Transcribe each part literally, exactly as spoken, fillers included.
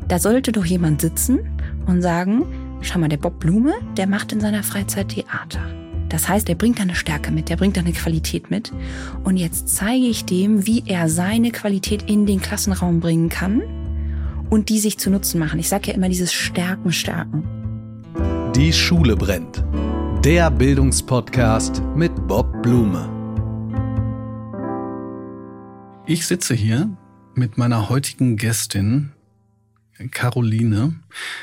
Da sollte doch jemand sitzen und sagen, schau mal, der Bob Blume, der macht in seiner Freizeit Theater. Das heißt, er bringt da eine Stärke mit, der bringt da eine Qualität mit. Und jetzt zeige ich dem, wie er seine Qualität in den Klassenraum bringen kann und die sich zu Nutzen machen. Ich sage ja immer dieses Stärken, Stärken. Die Schule brennt. Der Bildungspodcast mit Bob Blume. Ich sitze hier mit meiner heutigen Gästin, Caroline.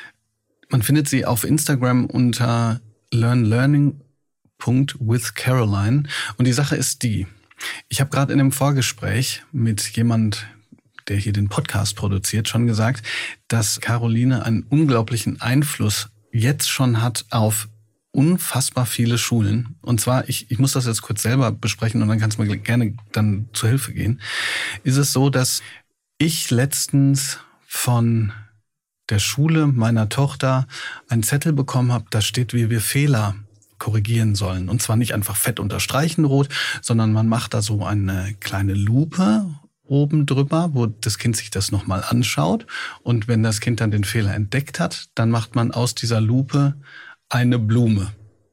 Man findet sie auf Instagram unter learn learning punkt with Caroline. Und die Sache ist die, ich habe gerade in einem Vorgespräch mit jemand, der hier den Podcast produziert, schon gesagt, dass Caroline einen unglaublichen Einfluss jetzt schon hat auf unfassbar viele Schulen. Und zwar, ich, ich muss das jetzt kurz selber besprechen und dann kannst du mir gerne dann zur Hilfe gehen. Ist es so, dass ich letztens von der Schule meiner Tochter einen Zettel bekommen habe, da steht, wie wir Fehler korrigieren sollen. Und zwar nicht einfach fett unterstreichen rot, sondern man macht da so eine kleine Lupe oben drüber, wo das Kind sich das nochmal anschaut. Und wenn das Kind dann den Fehler entdeckt hat, dann macht man aus dieser Lupe eine Blume.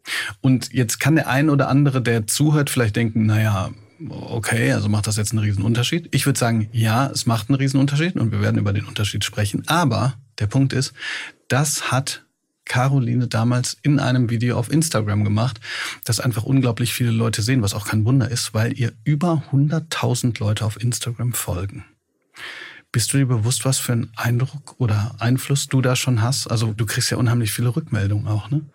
Und jetzt kann der ein oder andere, der zuhört, vielleicht denken, naja, okay, also macht das jetzt einen riesen Unterschied? Ich würde sagen, ja, es macht einen riesen Unterschied und wir werden über den Unterschied sprechen. Aber der Punkt ist, das hat Caroline damals in einem Video auf Instagram gemacht, das einfach unglaublich viele Leute sehen, was auch kein Wunder ist, weil ihr über hunderttausend Leute auf Instagram folgen. Bist du dir bewusst, was für einen Eindruck oder Einfluss du da schon hast? Also du kriegst ja unheimlich viele Rückmeldungen auch, ne?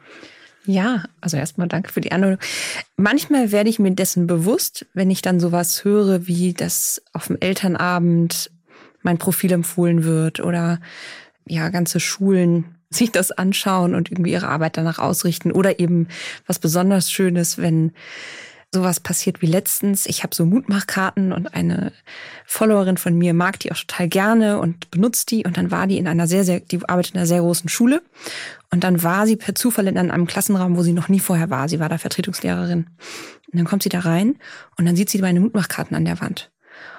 Ja, also erstmal danke für die Anmeldung. Manchmal werde ich mir dessen bewusst, wenn ich dann sowas höre, wie das auf dem Elternabend mein Profil empfohlen wird oder ja ganze Schulen sich das anschauen und irgendwie ihre Arbeit danach ausrichten. Oder eben was besonders Schönes, wenn sowas passiert wie letztens. Ich habe so Mutmachkarten und eine Followerin von mir mag die auch total gerne und benutzt die. Und dann war die in einer sehr, sehr, die arbeitet in einer sehr großen Schule. Und dann war sie per Zufall in einem Klassenraum, wo sie noch nie vorher war. Sie war da Vertretungslehrerin. Und dann kommt sie da rein und dann sieht sie meine Mutmachkarten an der Wand.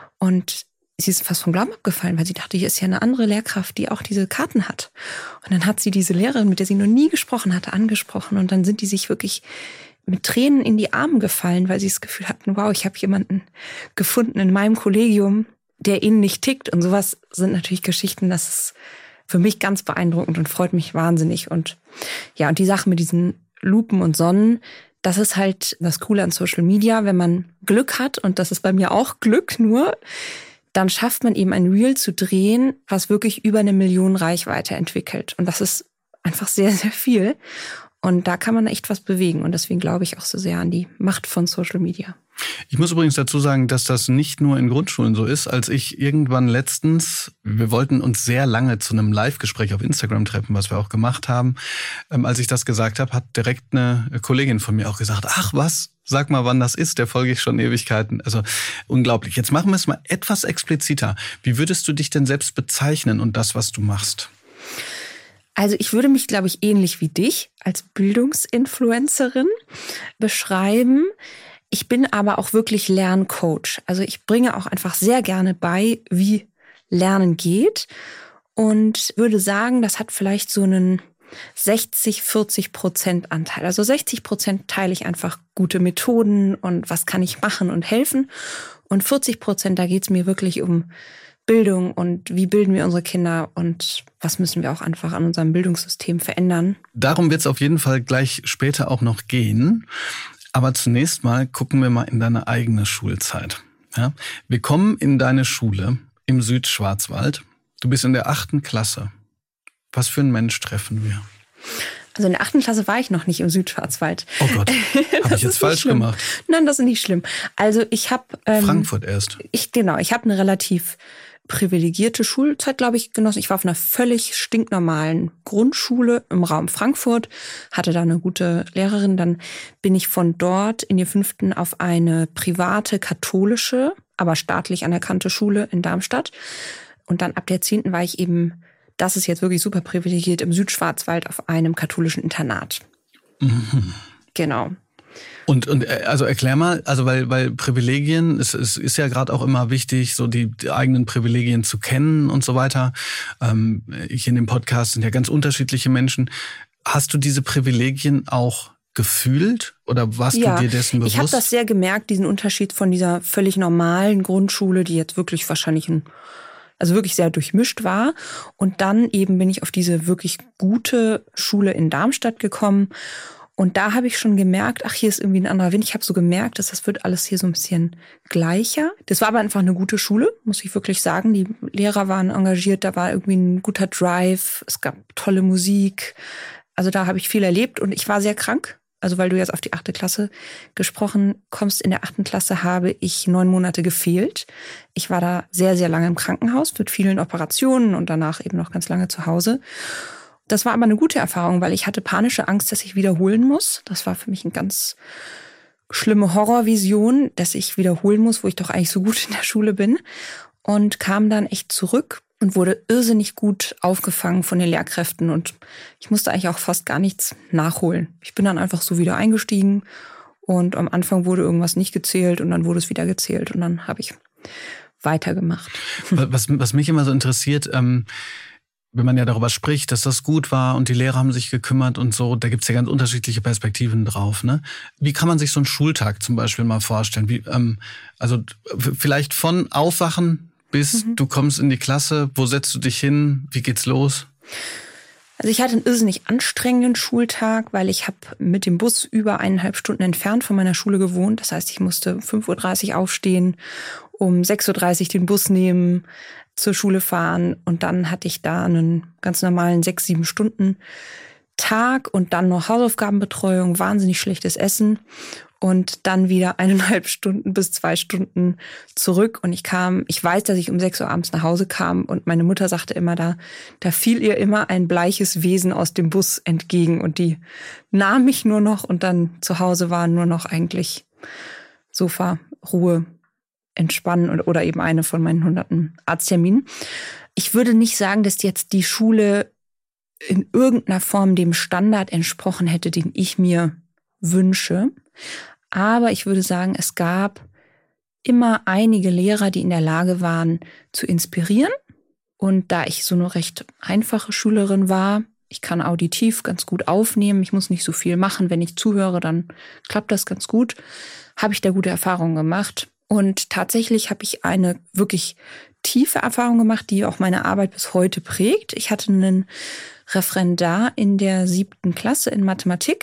Und sie ist fast vom Glauben abgefallen, weil sie dachte, hier ist ja eine andere Lehrkraft, die auch diese Karten hat. Und dann hat sie diese Lehrerin, mit der sie noch nie gesprochen hatte, angesprochen. Und dann sind die sich wirklich mit Tränen in die Arme gefallen, weil sie das Gefühl hatten, wow, ich habe jemanden gefunden in meinem Kollegium, der ähnlich tickt. Und sowas sind natürlich Geschichten, das ist für mich ganz beeindruckend und freut mich wahnsinnig. Und ja, und die Sache mit diesen Lupen und Sonnen, das ist halt das Coole an Social Media, wenn man Glück hat, und das ist bei mir auch Glück nur, dann schafft man eben ein Reel zu drehen, was wirklich über eine Million Reichweite entwickelt. Und das ist einfach sehr, sehr viel. Und da kann man echt was bewegen. Und deswegen glaube ich auch so sehr an die Macht von Social Media. Ich muss übrigens dazu sagen, dass das nicht nur in Grundschulen so ist. Als ich irgendwann letztens, wir wollten uns sehr lange zu einem Live-Gespräch auf Instagram treffen, was wir auch gemacht haben. Ähm, als ich das gesagt habe, hat direkt eine Kollegin von mir auch gesagt, ach was, sag mal, wann das ist, der folge ich schon Ewigkeiten. Also unglaublich. Jetzt machen wir es mal etwas expliziter. Wie würdest du dich denn selbst bezeichnen und das, was du machst? Also ich würde mich, glaube ich, ähnlich wie dich als Bildungsinfluencerin beschreiben. Ich bin aber auch wirklich Lerncoach. Also ich bringe auch einfach sehr gerne bei, wie Lernen geht. Und würde sagen, das hat vielleicht so einen sechzig, vierzig Prozent Anteil. Also sechzig Prozent teile ich einfach gute Methoden und was kann ich machen und helfen. Und vierzig Prozent, da geht es mir wirklich um Bildung und wie bilden wir unsere Kinder und was müssen wir auch einfach an unserem Bildungssystem verändern. Darum wird es auf jeden Fall gleich später auch noch gehen. Aber zunächst mal gucken wir mal in deine eigene Schulzeit. Ja? Wir kommen in deine Schule im Südschwarzwald. Du bist in der achten Klasse. Was für einen Mensch treffen wir? Also in der achten Klasse war ich noch nicht im Südschwarzwald. Oh Gott, habe ich jetzt falsch gemacht? Nein, das ist nicht schlimm. Also ich habe ähm, Frankfurt erst. Ich genau, ich habe eine relativ privilegierte Schulzeit, glaube ich, genossen. Ich war auf einer völlig stinknormalen Grundschule im Raum Frankfurt, hatte da eine gute Lehrerin. Dann bin ich von dort in die fünften auf eine private, katholische, aber staatlich anerkannte Schule in Darmstadt. Und dann ab der zehnten war ich eben, das ist jetzt wirklich super privilegiert, im Südschwarzwald auf einem katholischen Internat. Mhm. Genau. Und, und also erklär mal, also weil, weil Privilegien, es, es ist ja gerade auch immer wichtig, so die, die eigenen Privilegien zu kennen und so weiter. Ähm, hier in dem Podcast sind ja ganz unterschiedliche Menschen. Hast du diese Privilegien auch gefühlt oder warst ja, du dir dessen bewusst? Ich habe das sehr gemerkt, diesen Unterschied von dieser völlig normalen Grundschule, die jetzt wirklich wahrscheinlich ein, also wirklich sehr durchmischt war. Und dann eben bin ich auf diese wirklich gute Schule in Darmstadt gekommen. Und da habe ich schon gemerkt, ach, hier ist irgendwie ein anderer Wind. Ich habe so gemerkt, dass das wird alles hier so ein bisschen gleicher. Das war aber einfach eine gute Schule, muss ich wirklich sagen. Die Lehrer waren engagiert, da war irgendwie ein guter Drive, es gab tolle Musik. Also da habe ich viel erlebt und ich war sehr krank. Also weil du jetzt auf die achte Klasse gesprochen kommst, in der achten Klasse habe ich neun Monate gefehlt. Ich war da sehr, sehr lange im Krankenhaus mit vielen Operationen und danach eben noch ganz lange zu Hause. Das war aber eine gute Erfahrung, weil ich hatte panische Angst, dass ich wiederholen muss. Das war für mich eine ganz schlimme Horrorvision, dass ich wiederholen muss, wo ich doch eigentlich so gut in der Schule bin. Und kam dann echt zurück und wurde irrsinnig gut aufgefangen von den Lehrkräften. Und ich musste eigentlich auch fast gar nichts nachholen. Ich bin dann einfach so wieder eingestiegen und am Anfang wurde irgendwas nicht gezählt und dann wurde es wieder gezählt. Und dann habe ich weitergemacht. Was, was mich immer so interessiert, ähm wenn man ja darüber spricht, dass das gut war und die Lehrer haben sich gekümmert und so, da gibt's ja ganz unterschiedliche Perspektiven drauf, ne? Wie kann man sich so einen Schultag zum Beispiel mal vorstellen? Wie, ähm, also vielleicht von Aufwachen bis mhm. du kommst in die Klasse, wo setzt du dich hin, wie geht's los? Also ich hatte einen irrsinnig anstrengenden Schultag, weil ich habe mit dem Bus über eineinhalb Stunden entfernt von meiner Schule gewohnt. Das heißt, ich musste fünf Uhr dreißig aufstehen, um sechs Uhr dreißig den Bus nehmen, zur Schule fahren und dann hatte ich da einen ganz normalen sechs, sieben Stunden Tag und dann noch Hausaufgabenbetreuung, wahnsinnig schlechtes Essen und dann wieder eineinhalb Stunden bis zwei Stunden zurück und ich kam, ich weiß, dass ich um sechs Uhr abends nach Hause kam und meine Mutter sagte immer, da, da fiel ihr immer ein bleiches Wesen aus dem Bus entgegen und die nahm mich nur noch und dann zu Hause war nur noch eigentlich Sofa, Ruhe, entspannen oder eben eine von meinen hunderten Arztterminen. Ich würde nicht sagen, dass jetzt die Schule in irgendeiner Form dem Standard entsprochen hätte, den ich mir wünsche. Aber ich würde sagen, es gab immer einige Lehrer, die in der Lage waren, zu inspirieren. Und da ich so eine recht einfache Schülerin war, ich kann auditiv ganz gut aufnehmen, ich muss nicht so viel machen. Wenn ich zuhöre, dann klappt das ganz gut. Habe ich da gute Erfahrungen gemacht. Und tatsächlich habe ich eine wirklich tiefe Erfahrung gemacht, die auch meine Arbeit bis heute prägt. Ich hatte einen Referendar in der siebten Klasse in Mathematik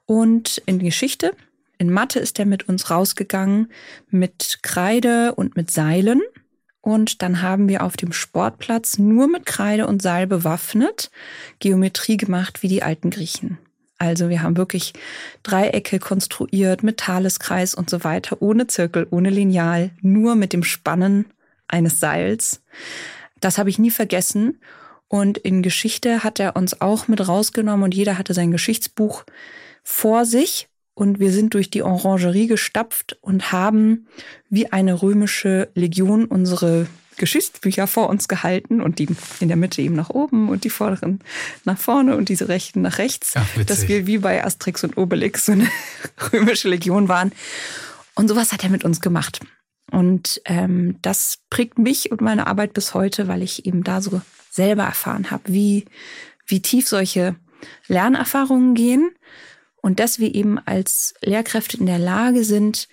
und in Geschichte. In Mathe ist er mit uns rausgegangen mit Kreide und mit Seilen. Und dann haben wir auf dem Sportplatz nur mit Kreide und Seil bewaffnet Geometrie gemacht wie die alten Griechen. Also wir haben wirklich Dreiecke konstruiert mit Thaleskreis und so weiter, ohne Zirkel, ohne Lineal, nur mit dem Spannen eines Seils. Das habe ich nie vergessen. Und in Geschichte hat er uns auch mit rausgenommen und jeder hatte sein Geschichtsbuch vor sich. Und wir sind durch die Orangerie gestapft und haben wie eine römische Legion unsere Geschichtsbücher vor uns gehalten und die in der Mitte eben nach oben und die vorderen nach vorne und diese rechten nach rechts. Ach, dass wir wie bei Asterix und Obelix so eine römische Legion waren. Und sowas hat er mit uns gemacht. Und ähm, das prägt mich und meine Arbeit bis heute, weil ich eben da so selber erfahren habe, wie, wie tief solche Lernerfahrungen gehen und dass wir eben als Lehrkräfte in der Lage sind,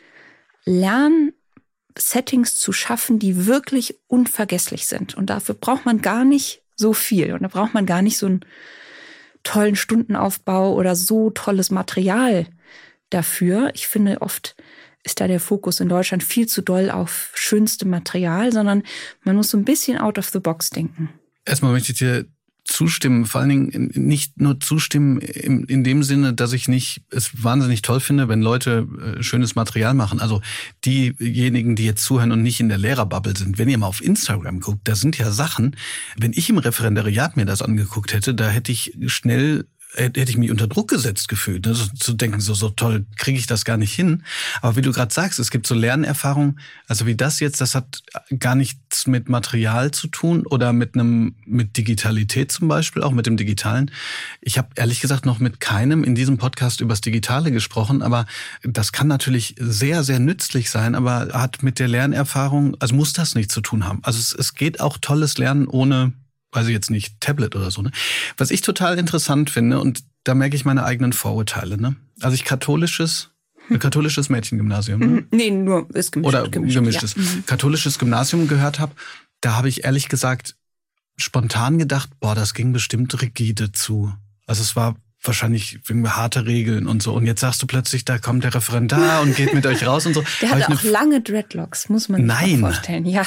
Lern Settings zu schaffen, die wirklich unvergesslich sind. Und dafür braucht man gar nicht so viel. Und da braucht man gar nicht so einen tollen Stundenaufbau oder so tolles Material dafür. Ich finde, oft ist da der Fokus in Deutschland viel zu doll auf schönstem Material, sondern man muss so ein bisschen out of the box denken. Erstmal möchte ich dir zustimmen, vor allen Dingen nicht nur zustimmen in, in dem Sinne, dass ich nicht es wahnsinnig toll finde, wenn Leute äh, schönes Material machen. Also diejenigen, die jetzt zuhören und nicht in der Lehrerbubble sind, wenn ihr mal auf Instagram guckt, da sind ja Sachen, wenn ich im Referendariat mir das angeguckt hätte, da hätte ich schnell hätte ich mich unter Druck gesetzt gefühlt, ne? So, zu denken, so, so toll kriege ich das gar nicht hin. Aber wie du gerade sagst, es gibt so Lernerfahrungen, also wie das jetzt, das hat gar nichts mit Material zu tun oder mit einem mit Digitalität zum Beispiel, auch mit dem Digitalen. Ich habe ehrlich gesagt noch mit keinem in diesem Podcast übers Digitale gesprochen, aber das kann natürlich sehr, sehr nützlich sein, aber hat mit der Lernerfahrung, also muss das nichts zu tun haben. Also es, es geht auch tolles Lernen ohne, also jetzt nicht Tablet oder so, ne? Was ich total interessant finde, und da merke ich meine eigenen Vorurteile, ne? Also ich katholisches, ein katholisches Mädchengymnasium, ne? Nee, nur ist gemischt. Oder gemischt, gemischtes. Ja. Katholisches Gymnasium gehört habe, da habe ich ehrlich gesagt spontan gedacht, boah, das ging bestimmt rigide zu. Also es war wahrscheinlich irgendwie harte Regeln und so. Und jetzt sagst du plötzlich, da kommt der Referendar und geht mit euch raus und so. Der hatte auch lange Dreadlocks, muss man sich Nein. mal vorstellen. Ja.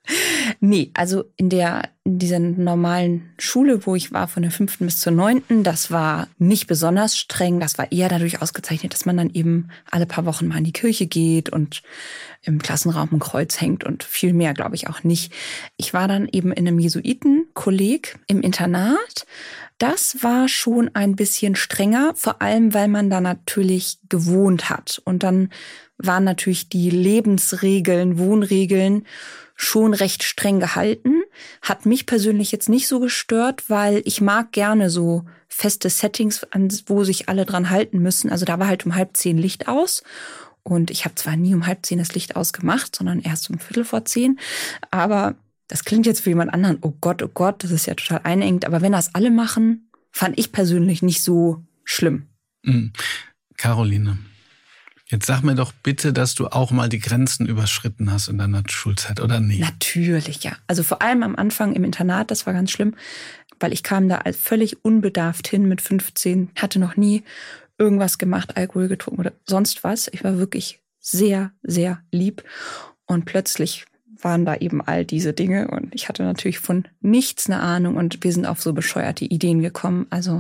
Nee, also in der in dieser normalen Schule, wo ich war, von der fünften bis zur neunten, das war nicht besonders streng. Das war eher dadurch ausgezeichnet, dass man dann eben alle paar Wochen mal in die Kirche geht und im Klassenraum ein Kreuz hängt und viel mehr, glaube ich, auch nicht. Ich war dann eben in einem Jesuitenkolleg im Internat. Das war schon ein bisschen strenger, vor allem, weil man da natürlich gewohnt hat. Und dann waren natürlich die Lebensregeln, Wohnregeln schon recht streng gehalten. Hat mich persönlich jetzt nicht so gestört, weil ich mag gerne so feste Settings, wo sich alle dran halten müssen. Also da war halt um halb zehn Licht aus. Und ich habe zwar nie um halb zehn das Licht ausgemacht, sondern erst um Viertel vor zehn. Aber das klingt jetzt für jemand anderen, oh Gott, oh Gott, das ist ja total einengt. Aber wenn das alle machen, fand ich persönlich nicht so schlimm. Mhm. Caroline, jetzt sag mir doch bitte, dass du auch mal die Grenzen überschritten hast in deiner Schulzeit, oder nicht? Natürlich, ja. Also vor allem am Anfang im Internat, das war ganz schlimm, weil ich kam da als völlig unbedarft hin mit fünfzehn, hatte noch nie irgendwas gemacht, Alkohol getrunken oder sonst was. Ich war wirklich sehr, sehr lieb. Und plötzlich waren da eben all diese Dinge und ich hatte natürlich von nichts eine Ahnung und wir sind auf so bescheuerte Ideen gekommen. Also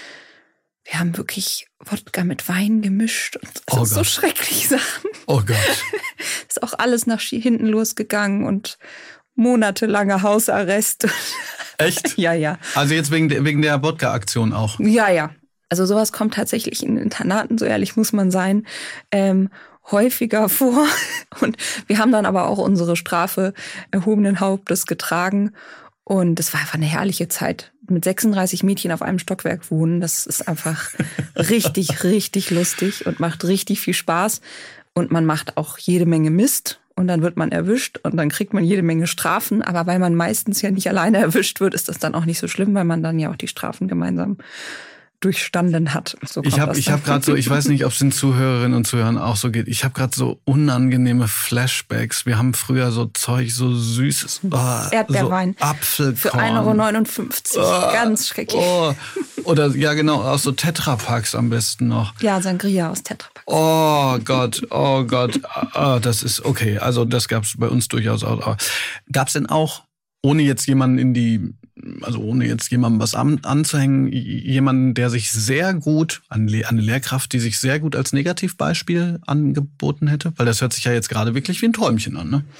wir haben wirklich Wodka mit Wein gemischt und also oh so schreckliche Sachen. Oh Gott. Ist auch alles nach hinten losgegangen und monatelanger Hausarrest. Echt? Ja, ja. Also jetzt wegen der, wegen der Wodka-Aktion auch? Ja, ja. Also sowas kommt tatsächlich in Internaten, so ehrlich muss man sein, ähm, häufiger vor. Und wir haben dann aber auch unsere Strafe erhobenen Hauptes getragen. Und es war einfach eine herrliche Zeit. Mit sechsunddreißig Mädchen auf einem Stockwerk wohnen, das ist einfach richtig, richtig lustig und macht richtig viel Spaß. Und man macht auch jede Menge Mist und dann wird man erwischt und dann kriegt man jede Menge Strafen. Aber weil man meistens ja nicht alleine erwischt wird, ist das dann auch nicht so schlimm, weil man dann ja auch die Strafen gemeinsam durchstanden hat. So ich habe ich habe gerade so, ich weiß nicht, ob es den Zuhörerinnen und Zuhörern auch so geht. Ich habe gerade so unangenehme Flashbacks. Wir haben früher so Zeug, so süßes oh, Erdbeerwein. So Apfelkorn. Für ein Euro neunundfünfzig. Oh, ganz schrecklich. Oh. Oder ja genau, aus so Tetrapacks am besten noch. Ja, Sangria aus Tetrapacks. Oh Gott, oh Gott. Oh, das ist okay. Also das gab es bei uns durchaus auch. Gab es denn auch, ohne jetzt jemanden in die Also ohne jetzt jemandem was an, anzuhängen, jemanden, der sich sehr gut, eine Lehrkraft, die sich sehr gut als Negativbeispiel angeboten hätte? Weil das hört sich ja jetzt gerade wirklich wie ein Träumchen an, ne?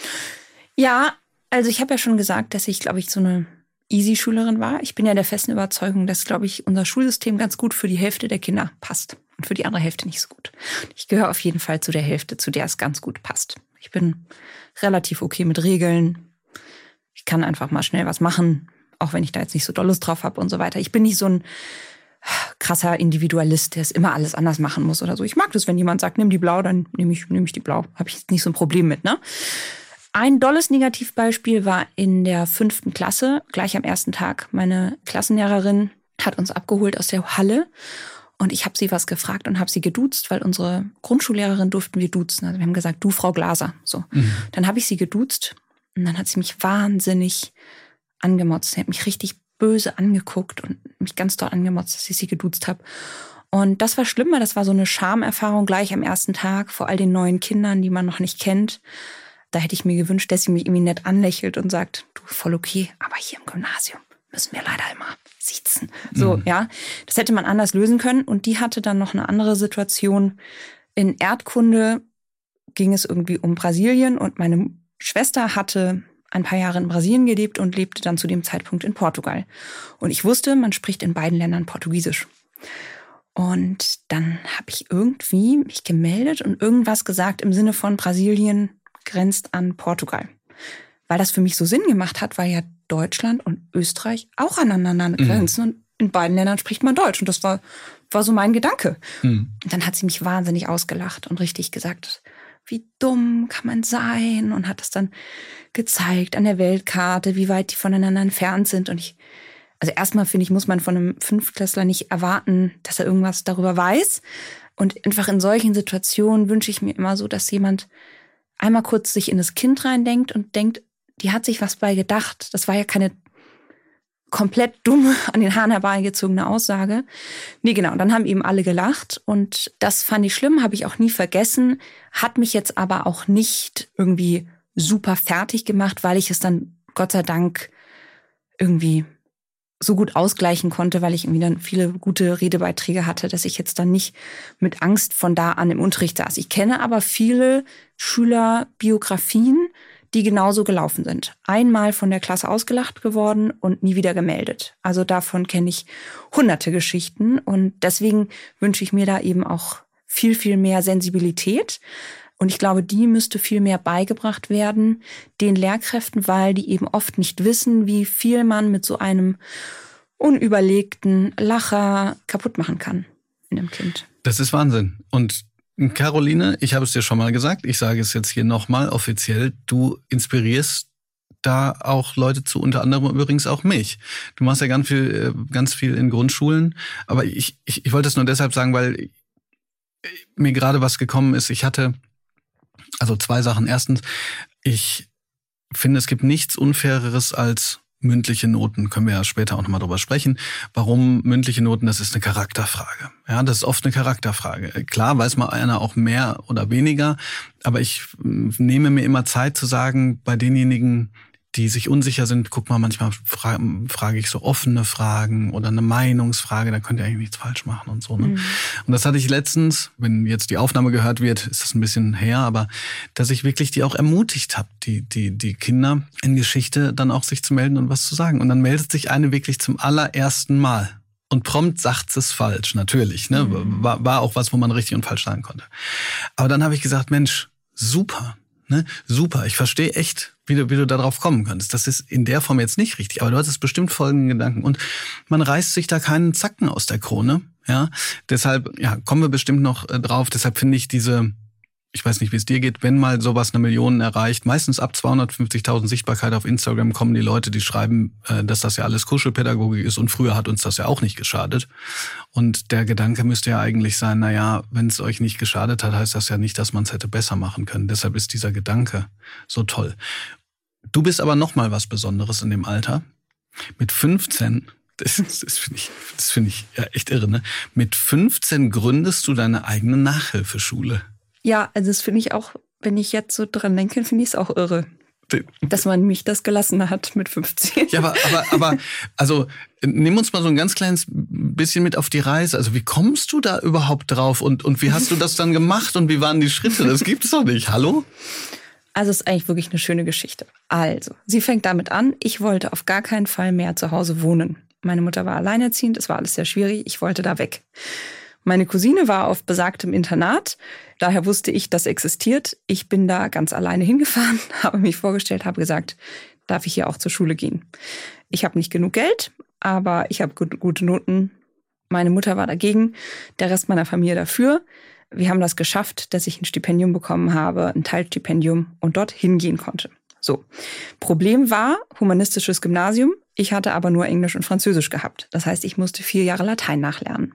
Ja, also ich habe ja schon gesagt, dass ich, glaube ich, so eine Easy-Schülerin war. Ich bin ja der festen Überzeugung, dass, glaube ich, unser Schulsystem ganz gut für die Hälfte der Kinder passt und für die andere Hälfte nicht so gut. Ich gehöre auf jeden Fall zu der Hälfte, zu der es ganz gut passt. Ich bin relativ okay mit Regeln. Ich kann einfach mal schnell was machen, auch wenn ich da jetzt nicht so doll Lust drauf habe und so weiter. Ich bin nicht so ein krasser Individualist, der es immer alles anders machen muss oder so. Ich mag das, wenn jemand sagt, nimm die blau, dann nehme ich, nehm ich die blau. Habe ich jetzt nicht so ein Problem mit, ne? Ein dolles Negativbeispiel war in der fünften Klasse, gleich am ersten Tag. Meine Klassenlehrerin hat uns abgeholt aus der Halle und ich habe sie was gefragt und habe sie geduzt, weil unsere Grundschullehrerin durften wir duzen. Also wir haben gesagt, du Frau Glaser. So. Mhm. Dann habe ich sie geduzt und dann hat sie mich wahnsinnig angemotzt. Sie hat mich richtig böse angeguckt und mich ganz doll angemotzt, dass ich sie geduzt habe. Und das war schlimmer. Das war so eine Schamerfahrung gleich am ersten Tag vor all den neuen Kindern, die man noch nicht kennt. Da hätte ich mir gewünscht, dass sie mich irgendwie nett anlächelt und sagt, du, voll okay, aber hier im Gymnasium müssen wir leider immer siezen. So, mhm. ja. Das hätte man anders lösen können. Und die hatte dann noch eine andere Situation. In Erdkunde ging es irgendwie um Brasilien und meine Schwester hatte ein paar Jahre in Brasilien gelebt und lebte dann zu dem Zeitpunkt in Portugal. Und ich wusste, man spricht in beiden Ländern Portugiesisch. Und dann habe ich irgendwie mich gemeldet und irgendwas gesagt im Sinne von Brasilien grenzt an Portugal. Weil das für mich so Sinn gemacht hat, weil ja Deutschland und Österreich auch aneinander grenzen. Mhm. Und in beiden Ländern spricht man Deutsch. Und das war, war so mein Gedanke. Mhm. Und dann hat sie mich wahnsinnig ausgelacht und richtig gesagt, wie dumm kann man sein? Und hat das dann gezeigt an der Weltkarte, wie weit die voneinander entfernt sind. Und ich, also erstmal finde ich, muss man von einem Fünftklässler nicht erwarten, dass er irgendwas darüber weiß. Und einfach in solchen Situationen wünsche ich mir immer so, dass jemand einmal kurz sich in das Kind reindenkt und denkt, die hat sich was bei gedacht. Das war ja keine komplett dumme, an den Haaren herbeigezogene Aussage. Nee, genau. Und dann haben eben alle gelacht. Und das fand ich schlimm, habe ich auch nie vergessen. Hat mich jetzt aber auch nicht irgendwie super fertig gemacht, weil ich es dann Gott sei Dank irgendwie so gut ausgleichen konnte, weil ich irgendwie dann viele gute Redebeiträge hatte, dass ich jetzt dann nicht mit Angst von da an im Unterricht saß. Ich kenne aber viele Schülerbiografien, die genauso gelaufen sind. Einmal von der Klasse ausgelacht geworden und nie wieder gemeldet. Also davon kenne ich hunderte Geschichten und deswegen wünsche ich mir da eben auch viel, viel mehr Sensibilität. Und ich glaube, die müsste viel mehr beigebracht werden den Lehrkräften, weil die eben oft nicht wissen, wie viel man mit so einem unüberlegten Lacher kaputt machen kann in einem Kind. Das ist Wahnsinn. Und Caroline, ich habe es dir schon mal gesagt, ich sage es jetzt hier nochmal offiziell, du inspirierst da auch Leute zu, unter anderem übrigens auch mich. Du machst ja ganz viel, ganz viel in Grundschulen, aber ich, ich, ich wollte es nur deshalb sagen, weil mir gerade was gekommen ist. Ich hatte also zwei Sachen. Erstens, ich finde, es gibt nichts Unfaireres als mündliche Noten, können wir ja später auch nochmal drüber sprechen. Warum mündliche Noten? Das ist eine Charakterfrage. Ja, das ist oft eine Charakterfrage. Klar weiß mal einer auch mehr oder weniger, aber ich nehme mir immer Zeit zu sagen, bei denjenigen, die sich unsicher sind, guck mal, manchmal fra- frage ich so offene Fragen oder eine Meinungsfrage, da könnt ihr eigentlich nichts falsch machen und so. Ne? Mhm. Und das hatte ich letztens, wenn jetzt die Aufnahme gehört wird, ist das ein bisschen her, aber dass ich wirklich die auch ermutigt habe, die die die Kinder in Geschichte dann auch sich zu melden und was zu sagen. Und dann meldet sich eine wirklich zum allerersten Mal. Und prompt sagt es falsch, natürlich. Ne? Mhm. War, war auch was, wo man richtig und falsch sagen konnte. Aber dann habe ich gesagt, Mensch, super. Ne? Super, ich verstehe echt, wie du, wie du da drauf kommen kannst. Das ist in der Form jetzt nicht richtig, aber du hattest bestimmt folgenden Gedanken. Und man reißt sich da keinen Zacken aus der Krone. Ja, deshalb ja, kommen wir bestimmt noch drauf. Deshalb finde ich diese, ich weiß nicht, wie es dir geht, wenn mal sowas eine Million erreicht, meistens ab zweihundertfünfzigtausend Sichtbarkeit auf Instagram kommen die Leute, die schreiben, dass das ja alles Kuschelpädagogik ist und früher hat uns das ja auch nicht geschadet. Und der Gedanke müsste ja eigentlich sein, na ja, wenn es euch nicht geschadet hat, heißt das ja nicht, dass man es hätte besser machen können. Deshalb ist dieser Gedanke so toll. Du bist aber noch mal was Besonderes in dem Alter. Mit fünfzehn, das, das finde ich, das finde ich ja echt irre, ne? Mit fünfzehn gründest du deine eigene Nachhilfeschule. Ja, also das finde ich auch, wenn ich jetzt so dran denke, finde ich es auch irre, dass man mich das gelassen hat mit fünfzehn. Ja, aber, aber, aber, also, nimm uns mal so ein ganz kleines bisschen mit auf die Reise. Also, wie kommst du da überhaupt drauf und, und wie hast du das dann gemacht und wie waren die Schritte? Das gibt's doch nicht. Hallo? Also, es ist eigentlich wirklich eine schöne Geschichte. Also, sie fängt damit an, ich wollte auf gar keinen Fall mehr zu Hause wohnen. Meine Mutter war alleinerziehend, es war alles sehr schwierig, ich wollte da weg. Meine Cousine war auf besagtem Internat, daher wusste ich, das existiert. Ich bin da ganz alleine hingefahren, habe mich vorgestellt, habe gesagt, darf ich hier auch zur Schule gehen? Ich habe nicht genug Geld, aber ich habe gute Noten. Meine Mutter war dagegen, der Rest meiner Familie dafür. Wir haben das geschafft, dass ich ein Stipendium bekommen habe, ein Teilstipendium und dort hingehen konnte. So, Problem war, humanistisches Gymnasium. Ich hatte aber nur Englisch und Französisch gehabt. Das heißt, ich musste vier Jahre Latein nachlernen.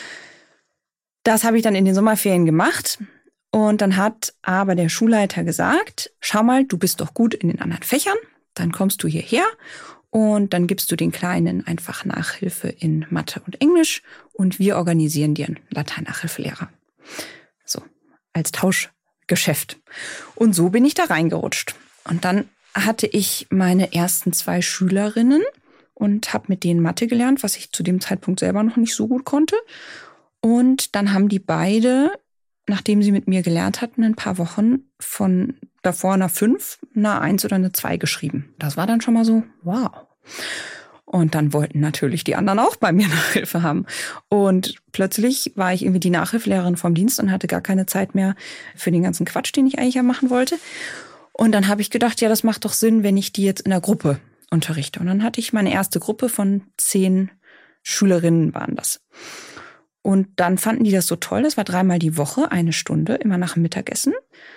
Das habe ich dann in den Sommerferien gemacht und dann hat aber der Schulleiter gesagt, schau mal, du bist doch gut in den anderen Fächern, dann kommst du hierher und dann gibst du den Kleinen einfach Nachhilfe in Mathe und Englisch und wir organisieren dir einen Latein-Nachhilfelehrer. So, als Tauschgeschäft. Und so bin ich da reingerutscht. Und dann hatte ich meine ersten zwei Schülerinnen und habe mit denen Mathe gelernt, was ich zu dem Zeitpunkt selber noch nicht so gut konnte. Und dann haben die beide, nachdem sie mit mir gelernt hatten, ein paar Wochen von davor einer fünf, einer eins oder eine zwei geschrieben. Das war dann schon mal so, wow. Und dann wollten natürlich die anderen auch bei mir Nachhilfe haben. Und plötzlich war ich irgendwie die Nachhilfelehrerin vom Dienst und hatte gar keine Zeit mehr für den ganzen Quatsch, den ich eigentlich ja machen wollte. Und dann habe ich gedacht, ja, das macht doch Sinn, wenn ich die jetzt in der Gruppe unterrichte. Und dann hatte ich meine erste Gruppe von zehn Schülerinnen waren das. Und dann fanden die das so toll. Das war dreimal die Woche, eine Stunde, immer nach dem Mittagessen.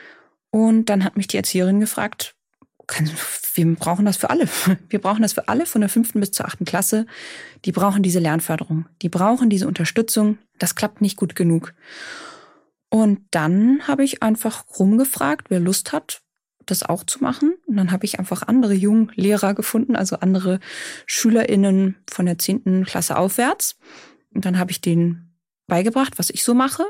Und dann hat mich die Erzieherin gefragt, wir brauchen das für alle. Wir brauchen das für alle von der fünften bis zur achten Klasse. Die brauchen diese Lernförderung. Die brauchen diese Unterstützung. Das klappt nicht gut genug. Und dann habe ich einfach rumgefragt, wer Lust hat, das auch zu machen. Und dann habe ich einfach andere Junglehrer gefunden, also andere SchülerInnen von der zehnten Klasse aufwärts. Und dann habe ich denen beigebracht, was ich so mache.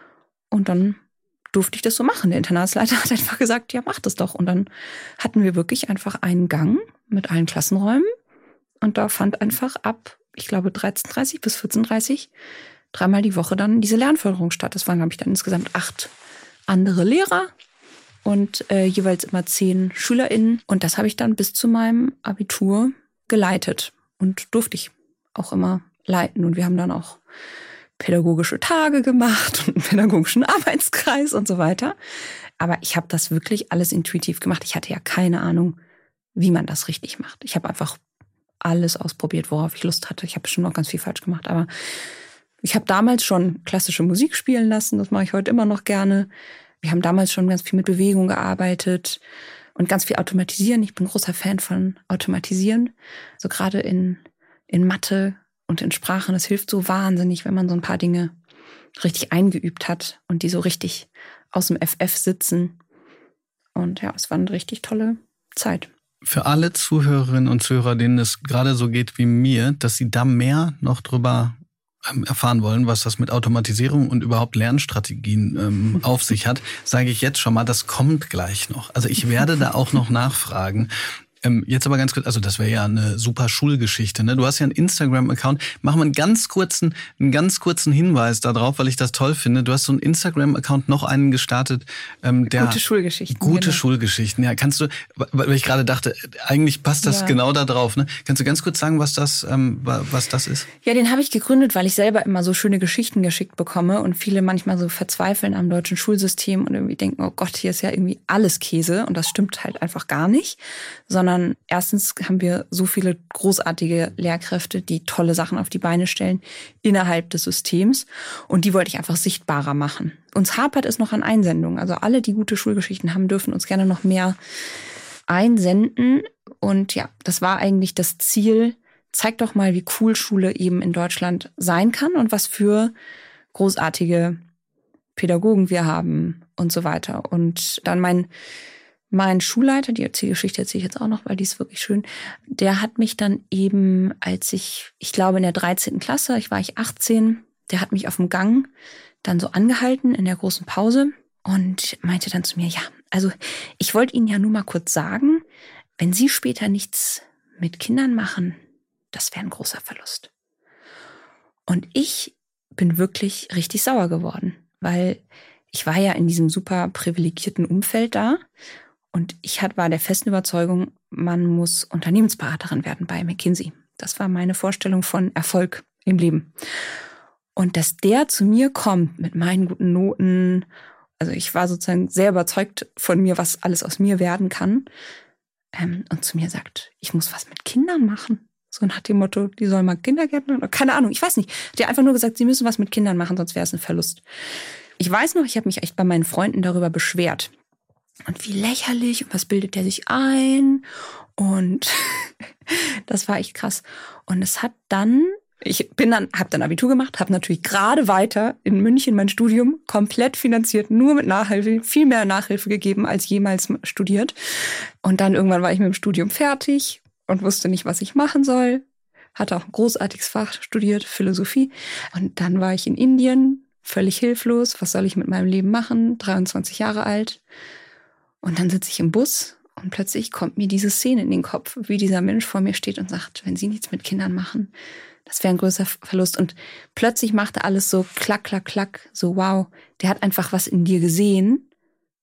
Und dann durfte ich das so machen. Der Internatsleiter hat einfach gesagt, ja, mach das doch. Und dann hatten wir wirklich einfach einen Gang mit allen Klassenräumen. Und da fand einfach ab, ich glaube, dreizehn Uhr dreißig bis vierzehn Uhr dreißig dreimal die Woche dann diese Lernförderung statt. Das waren, glaube ich, dann insgesamt acht andere Lehrer und äh, jeweils immer zehn SchülerInnen. Und das habe ich dann bis zu meinem Abitur geleitet und durfte ich auch immer leiten. Und wir haben dann auch pädagogische Tage gemacht und einen pädagogischen Arbeitskreis und so weiter. Aber ich habe das wirklich alles intuitiv gemacht. Ich hatte ja keine Ahnung, wie man das richtig macht. Ich habe einfach alles ausprobiert, worauf ich Lust hatte. Ich habe bestimmt noch ganz viel falsch gemacht, aber ich habe damals schon klassische Musik spielen lassen. Das mache ich heute immer noch gerne. Wir haben damals schon ganz viel mit Bewegung gearbeitet und ganz viel automatisieren. Ich bin großer Fan von Automatisieren. So gerade in, in Mathe und in Sprachen, das hilft so wahnsinnig, wenn man so ein paar Dinge richtig eingeübt hat und die so richtig aus dem F F sitzen. Und ja, es war eine richtig tolle Zeit. Für alle Zuhörerinnen und Zuhörer, denen es gerade so geht wie mir, dass sie da mehr noch drüber erfahren wollen, was das mit Automatisierung und überhaupt Lernstrategien ähm, auf sich hat, sage ich jetzt schon mal, das kommt gleich noch. Also ich werde da auch noch nachfragen. Ähm, jetzt aber ganz kurz, also das wäre ja eine super Schulgeschichte, ne? Du hast ja einen Instagram-Account. Machen wir einen ganz kurzen, einen ganz kurzen Hinweis darauf, weil ich das toll finde. Du hast so einen Instagram-Account, noch einen gestartet, ähm, der gute Schulgeschichten. Gute genau. Schulgeschichten. Ja, kannst du, weil ich gerade dachte, eigentlich passt das ja. genau da drauf, ne? Kannst du ganz kurz sagen, was das, ähm, was das ist? Ja, den habe ich gegründet, weil ich selber immer so schöne Geschichten geschickt bekomme und viele manchmal so verzweifeln am deutschen Schulsystem und irgendwie denken, oh Gott, hier ist ja irgendwie alles Käse und das stimmt halt einfach gar nicht, sondern erstens haben wir so viele großartige Lehrkräfte, die tolle Sachen auf die Beine stellen innerhalb des Systems. Und die wollte ich einfach sichtbarer machen. Uns hapert es noch an Einsendungen. Also alle, die gute Schulgeschichten haben, dürfen uns gerne noch mehr einsenden. Und ja, das war eigentlich das Ziel. Zeig doch mal, wie cool Schule eben in Deutschland sein kann und was für großartige Pädagogen wir haben und so weiter. Und dann mein Mein Schulleiter, die Erzählgeschichte erzähle ich jetzt auch noch, weil die ist wirklich schön, der hat mich dann eben, als ich, ich glaube in der dreizehnten Klasse, ich war ich achtzehn, der hat mich auf dem Gang dann so angehalten in der großen Pause und meinte dann zu mir, ja, also ich wollte Ihnen ja nur mal kurz sagen, wenn Sie später nichts mit Kindern machen, das wäre ein großer Verlust. Und ich bin wirklich richtig sauer geworden, weil ich war ja in diesem super privilegierten Umfeld da. Und ich war der festen Überzeugung, man muss Unternehmensberaterin werden bei McKinsey. Das war meine Vorstellung von Erfolg im Leben. Und dass der zu mir kommt mit meinen guten Noten, also ich war sozusagen sehr überzeugt von mir, was alles aus mir werden kann. Ähm, und zu mir sagt, ich muss was mit Kindern machen. So nach dem Motto, die sollen mal Kindergärtner oder keine Ahnung, ich weiß nicht. Der hat einfach nur gesagt, sie müssen was mit Kindern machen, sonst wäre es ein Verlust. Ich weiß noch, ich habe mich echt bei meinen Freunden darüber beschwert. Und wie lächerlich, und was bildet der sich ein? Und das war echt krass. Und es hat dann, ich bin dann, habe dann Abitur gemacht, habe natürlich gerade weiter in München mein Studium komplett finanziert, nur mit Nachhilfe, viel mehr Nachhilfe gegeben als jemals studiert. Und dann irgendwann war ich mit dem Studium fertig und wusste nicht, was ich machen soll. Hatte auch ein großartiges Fach studiert, Philosophie. Und dann war ich in Indien, völlig hilflos. Was soll ich mit meinem Leben machen? dreiundzwanzig Jahre alt. Und dann sitze ich im Bus und plötzlich kommt mir diese Szene in den Kopf, wie dieser Mensch vor mir steht und sagt, wenn Sie nichts mit Kindern machen, das wäre ein größer Verlust. Und plötzlich machte alles so klack, klack, klack, so wow, der hat einfach was in dir gesehen,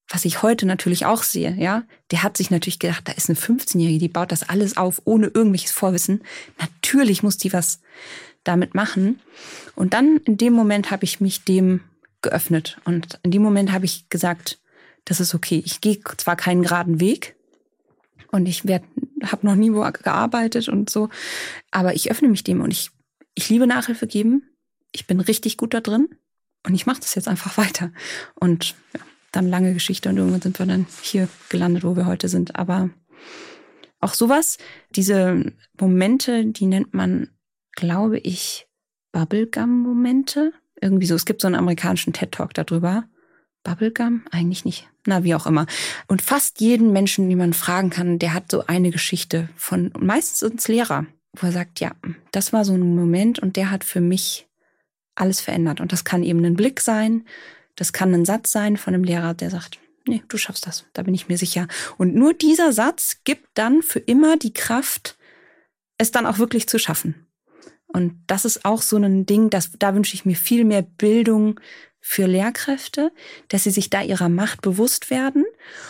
was ich heute natürlich auch sehe, ja, der hat sich natürlich gedacht, da ist eine fünfzehnjährige, die baut das alles auf, ohne irgendwelches Vorwissen. Natürlich muss die was damit machen. Und dann in dem Moment habe ich mich dem geöffnet. Und in dem Moment habe ich gesagt, das ist okay. Ich gehe zwar keinen geraden Weg und ich habe noch nie wo gearbeitet und so, aber ich öffne mich dem und ich, ich liebe Nachhilfe geben. Ich bin richtig gut da drin und ich mache das jetzt einfach weiter. Und ja, dann lange Geschichte und irgendwann sind wir dann hier gelandet, wo wir heute sind. Aber auch sowas, diese Momente, die nennt man, glaube ich, Bubblegum-Momente. Irgendwie so, es gibt so einen amerikanischen TED-Talk darüber. Bubblegum? Eigentlich nicht. Na, wie auch immer. Und fast jeden Menschen, den man fragen kann, der hat so eine Geschichte von, meistens sind es Lehrer, wo er sagt, ja, das war so ein Moment und der hat für mich alles verändert. Und das kann eben ein Blick sein, das kann ein Satz sein von einem Lehrer, der sagt, nee, du schaffst das, da bin ich mir sicher. Und nur dieser Satz gibt dann für immer die Kraft, es dann auch wirklich zu schaffen. Und das ist auch so ein Ding, das, da wünsche ich mir viel mehr Bildung für Lehrkräfte, dass sie sich da ihrer Macht bewusst werden.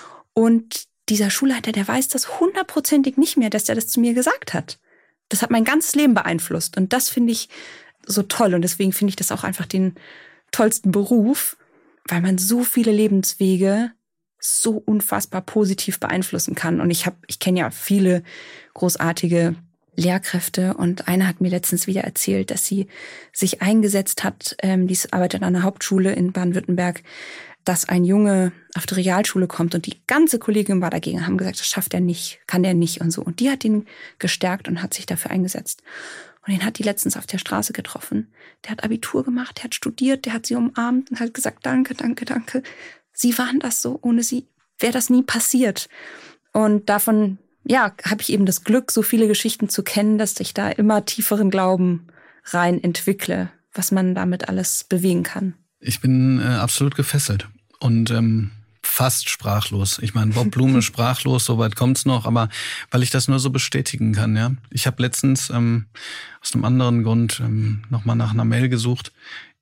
Und dieser Schulleiter, der weiß das hundertprozentig nicht mehr, dass er das zu mir gesagt hat. Das hat mein ganzes Leben beeinflusst. Und das finde ich so toll. Und deswegen finde ich das auch einfach den tollsten Beruf, weil man so viele Lebenswege so unfassbar positiv beeinflussen kann. Und ich habe, ich kenne ja viele großartige Lehrkräfte und eine hat mir letztens wieder erzählt, dass sie sich eingesetzt hat, ähm, die arbeitet an einer Hauptschule in Baden-Württemberg, dass ein Junge auf die Realschule kommt und die ganze Kollegin war dagegen, haben gesagt, das schafft er nicht, kann der nicht und so. Und die hat ihn gestärkt und hat sich dafür eingesetzt. Und den hat die letztens auf der Straße getroffen. Der hat Abitur gemacht, der hat studiert, der hat sie umarmt und hat gesagt, danke, danke, danke. Sie waren das so, ohne sie wäre das nie passiert. Und davon, ja, habe ich eben das Glück, so viele Geschichten zu kennen, dass ich da immer tieferen Glauben rein entwickle, was man damit alles bewegen kann. Ich bin äh, absolut gefesselt und ähm, fast sprachlos. Ich meine, Bob Blume sprachlos, soweit kommt's noch, aber weil ich das nur so bestätigen kann, ja. Ich habe letztens ähm, aus einem anderen Grund ähm, nochmal nach einer Mail gesucht.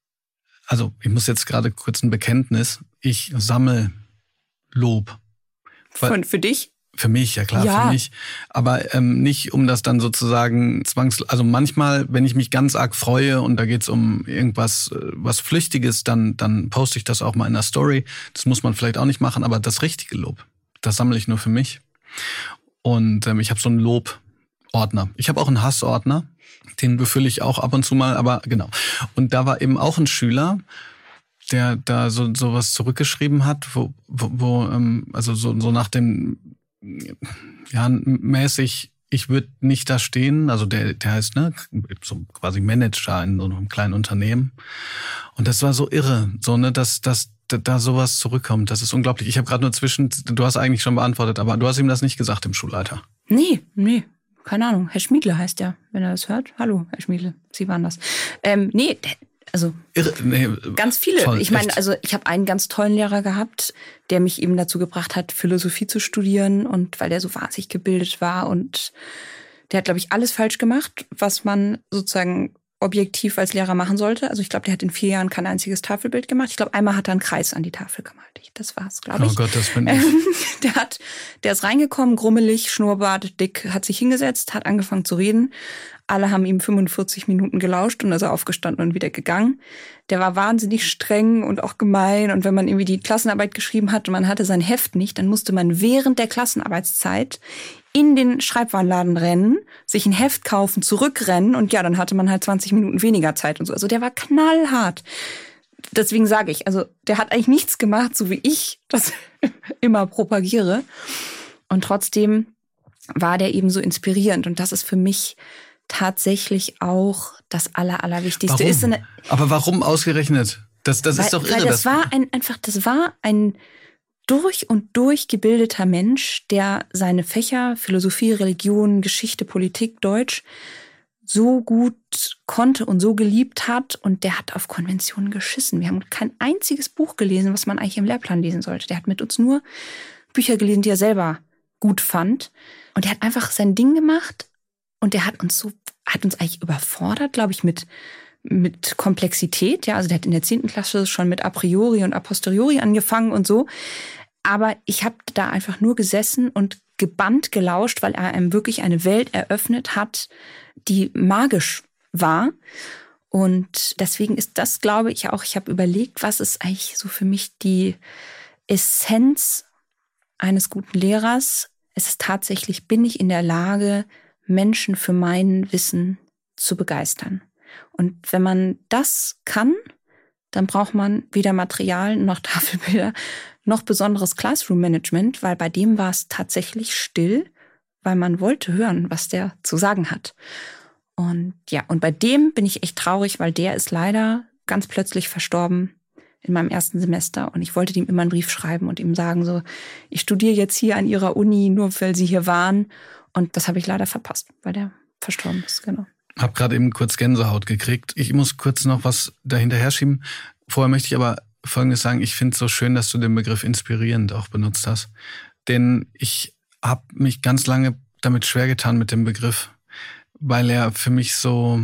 Also ich muss jetzt gerade kurz ein Bekenntnis. Ich sammle Lob. Von, für dich? Für mich, ja klar, ja. für mich. Aber ähm, nicht, um das dann sozusagen zwangs... Also manchmal, wenn ich mich ganz arg freue und da geht's um irgendwas, was Flüchtiges, dann, dann poste ich das auch mal in der Story. Das muss man vielleicht auch nicht machen, aber das richtige Lob, das sammle ich nur für mich. Und ähm, ich habe so einen Lobordner. Ich habe auch einen Hassordner, den befülle ich auch ab und zu mal, aber genau. Und da war eben auch ein Schüler, der da so sowas zurückgeschrieben hat, wo, wo, wo ähm, also so, so nach dem ja, mäßig, ich würde nicht da stehen, also der, der heißt, ne, so quasi Manager in so einem kleinen Unternehmen. Und das war so irre, so, ne, dass, dass da sowas zurückkommt. Das ist unglaublich. Ich habe gerade nur zwischen, du hast eigentlich schon beantwortet, aber du hast ihm das nicht gesagt, dem Schulleiter. Nee, nee, keine Ahnung. Herr Schmiedle heißt der, wenn er das hört. Hallo, Herr Schmiedle, Sie waren das. Ähm, nee, der, Also Irre, nee, ganz viele. Toll, ich meine, also ich habe einen ganz tollen Lehrer gehabt, der mich eben dazu gebracht hat, Philosophie zu studieren und weil der so wahnsinnig gebildet war und der hat, glaube ich, alles falsch gemacht, was man sozusagen objektiv als Lehrer machen sollte. Also ich glaube, der hat in vier Jahren kein einziges Tafelbild gemacht. Ich glaube, einmal hat er einen Kreis an die Tafel gemalt. Das war's, glaube ich. Oh Gott, das bin ich. Der hat, der ist reingekommen, grummelig, Schnurrbart, dick, hat sich hingesetzt, hat angefangen zu reden. Alle haben ihm fünfundvierzig Minuten gelauscht und dann ist er aufgestanden und wieder gegangen. Der war wahnsinnig streng und auch gemein. Und wenn man irgendwie die Klassenarbeit geschrieben hat und man hatte sein Heft nicht, dann musste man während der Klassenarbeitszeit in den Schreibwarenladen rennen, sich ein Heft kaufen, zurückrennen und ja, dann hatte man halt zwanzig Minuten weniger Zeit und so. Also der war knallhart. Deswegen sage ich, also der hat eigentlich nichts gemacht, so wie ich das immer propagiere. Und trotzdem war der eben so inspirierend. Und das ist für mich tatsächlich auch das Aller, Allerwichtigste. Warum? Ist eine, Aber warum ausgerechnet? Das, das weil, ist doch irre. Weil das, das war ein, einfach, das war ein durch und durch gebildeter Mensch, der seine Fächer, Philosophie, Religion, Geschichte, Politik, Deutsch so gut konnte und so geliebt hat. Und der hat auf Konventionen geschissen. Wir haben kein einziges Buch gelesen, was man eigentlich im Lehrplan lesen sollte. Der hat mit uns nur Bücher gelesen, die er selber gut fand. Und er hat einfach sein Ding gemacht. Und der hat uns so, hat uns eigentlich überfordert, glaube ich, mit, mit Komplexität. Ja, also der hat in der zehnten Klasse schon mit a priori und a posteriori angefangen und so. Aber ich habe da einfach nur gesessen und gebannt gelauscht, weil er einem wirklich eine Welt eröffnet hat, die magisch war. Und deswegen ist das, glaube ich, auch, ich habe überlegt, was ist eigentlich so für mich die Essenz eines guten Lehrers. Es ist tatsächlich, bin ich in der Lage, Menschen für mein Wissen zu begeistern. Und wenn man das kann, dann braucht man weder Material noch Tafelbilder noch besonderes Classroom-Management, weil bei dem war es tatsächlich still, weil man wollte hören, was der zu sagen hat. Und ja, und bei dem bin ich echt traurig, weil der ist leider ganz plötzlich verstorben in meinem ersten Semester. Und ich wollte dem immer einen Brief schreiben und ihm sagen so, ich studiere jetzt hier an Ihrer Uni, nur weil Sie hier waren. Und das habe ich leider verpasst, weil der verstorben ist, genau. Hab gerade eben kurz Gänsehaut gekriegt. Ich muss kurz noch was dahinterher schieben. Vorher möchte ich aber Folgendes sagen. Ich finde es so schön, dass du den Begriff inspirierend auch benutzt hast. Denn ich habe mich ganz lange damit schwer getan mit dem Begriff, weil er für mich so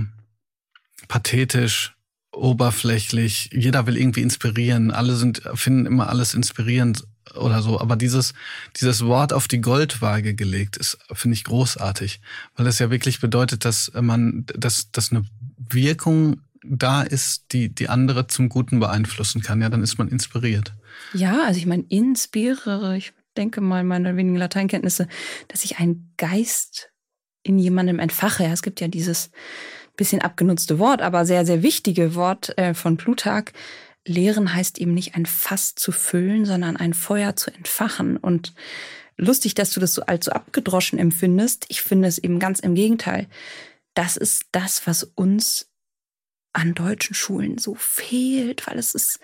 pathetisch, oberflächlich, jeder will irgendwie inspirieren, alle sind finden immer alles inspirierend oder so. Aber dieses dieses Wort auf die Goldwaage gelegt ist, finde ich großartig, weil das ja wirklich bedeutet, dass man, dass, dass eine Wirkung da ist, die die andere zum Guten beeinflussen kann. Ja, dann ist man inspiriert. Ja, also ich meine, inspiriere, ich denke mal, meine wenigen Lateinkenntnisse, dass ich einen Geist in jemandem entfache. Ja, es gibt ja dieses bisschen abgenutzte Wort, aber sehr, sehr wichtige Wort äh, von Plutarch. Lehren heißt eben nicht ein Fass zu füllen, sondern ein Feuer zu entfachen. Und lustig, dass du das so allzu abgedroschen empfindest. Ich finde es eben ganz im Gegenteil. Das ist das, was uns an deutschen Schulen so fehlt, weil es ist,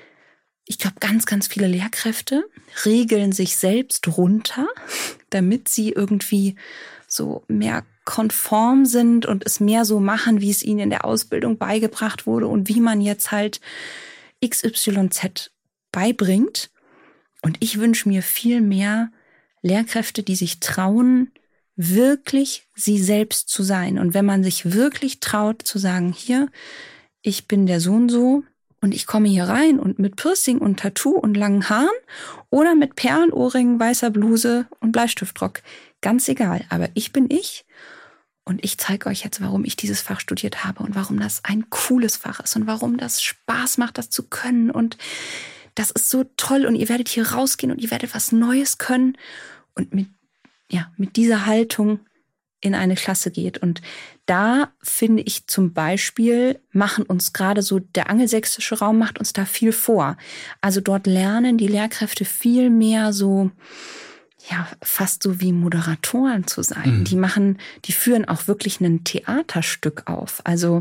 ich glaube, ganz, ganz viele Lehrkräfte regeln sich selbst runter, damit sie irgendwie so mehr konform sind und es mehr so machen, wie es ihnen in der Ausbildung beigebracht wurde und wie man jetzt halt X Y Z beibringt. Und ich wünsche mir viel mehr Lehrkräfte, die sich trauen, wirklich sie selbst zu sein. Und wenn man sich wirklich traut zu sagen, hier, ich bin der so und so und ich komme hier rein und mit Piercing und Tattoo und langen Haaren oder mit Perlenohrringen, weißer Bluse und Bleistiftrock, ganz egal. Aber ich bin ich und ich zeige euch jetzt, warum ich dieses Fach studiert habe und warum das ein cooles Fach ist und warum das Spaß macht, das zu können. Und das ist so toll und ihr werdet hier rausgehen und ihr werdet was Neues können. Und mit ja, mit dieser Haltung in eine Klasse geht. Und da finde ich zum Beispiel, machen uns gerade so, der angelsächsische Raum macht uns da viel vor. Also dort lernen die Lehrkräfte viel mehr so, ja, fast so wie Moderatoren zu sein. Mhm. Die machen, die führen auch wirklich ein Theaterstück auf. Also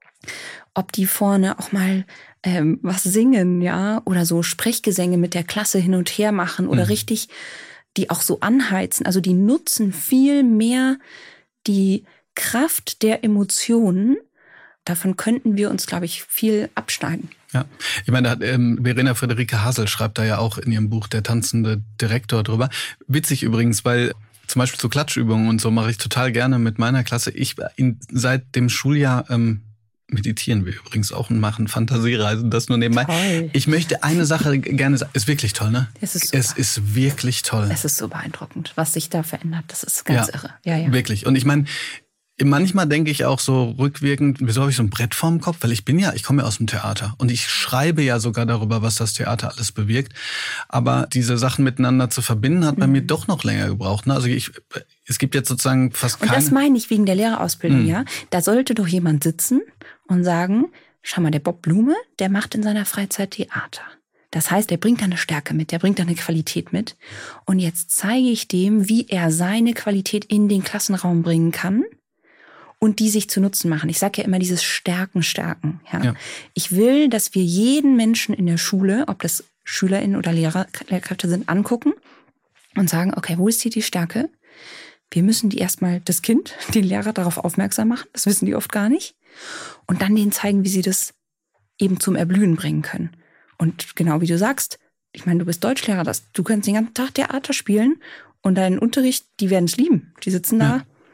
ob die vorne auch mal ähm, was singen, ja, oder so Sprechgesänge mit der Klasse hin und her machen oder mhm. richtig die auch so anheizen. Also die nutzen viel mehr die Kraft der Emotionen. Davon könnten wir uns, glaube ich, viel abschneiden. Ja, ich meine, da hat, ähm, Verena Friederike Hasel schreibt da ja auch in ihrem Buch Der tanzende Direktor drüber. Witzig übrigens, weil zum Beispiel so Klatschübungen und so mache ich total gerne mit meiner Klasse. Ich in, seit dem Schuljahr ähm, meditieren wir übrigens auch und machen Fantasiereisen, das nur nebenbei. Toll. Ich möchte eine Sache gerne sagen. Ist wirklich toll, ne? Es ist, super. Es ist wirklich toll. Es ist so beeindruckend, was sich da verändert. Das ist ganz ja, irre. Ja, ja. Wirklich. Und ich meine, manchmal denke ich auch so rückwirkend, wieso habe ich so ein Brett vorm Kopf? Weil ich bin ja, ich komme ja aus dem Theater und ich schreibe ja sogar darüber, was das Theater alles bewirkt. Aber diese Sachen miteinander zu verbinden, hat bei mhm. mir doch noch länger gebraucht. Ne? Also ich, es gibt jetzt sozusagen fast keine... Und das meine ich wegen der Lehrerausbildung, mhm. ja. Da sollte doch jemand sitzen und sagen, schau mal, der Bob Blume, der macht in seiner Freizeit Theater. Das heißt, der bringt da eine Stärke mit, der bringt da eine Qualität mit. Und jetzt zeige ich dem, wie er seine Qualität in den Klassenraum bringen kann und die sich zu Nutzen machen. Ich sage ja immer dieses Stärken, Stärken. Ja. Ja. Ich will, dass wir jeden Menschen in der Schule, ob das SchülerInnen oder Lehrer, Lehrkräfte sind, angucken und sagen, okay, wo ist hier die Stärke? Wir müssen die erstmal, das Kind, den Lehrer darauf aufmerksam machen. Das wissen die oft gar nicht. Und dann denen zeigen, wie sie das eben zum Erblühen bringen können. Und genau wie du sagst, ich meine, du bist Deutschlehrer, das, du kannst den ganzen Tag Theater spielen und deinen Unterricht, die werden es lieben. Die sitzen da, ja.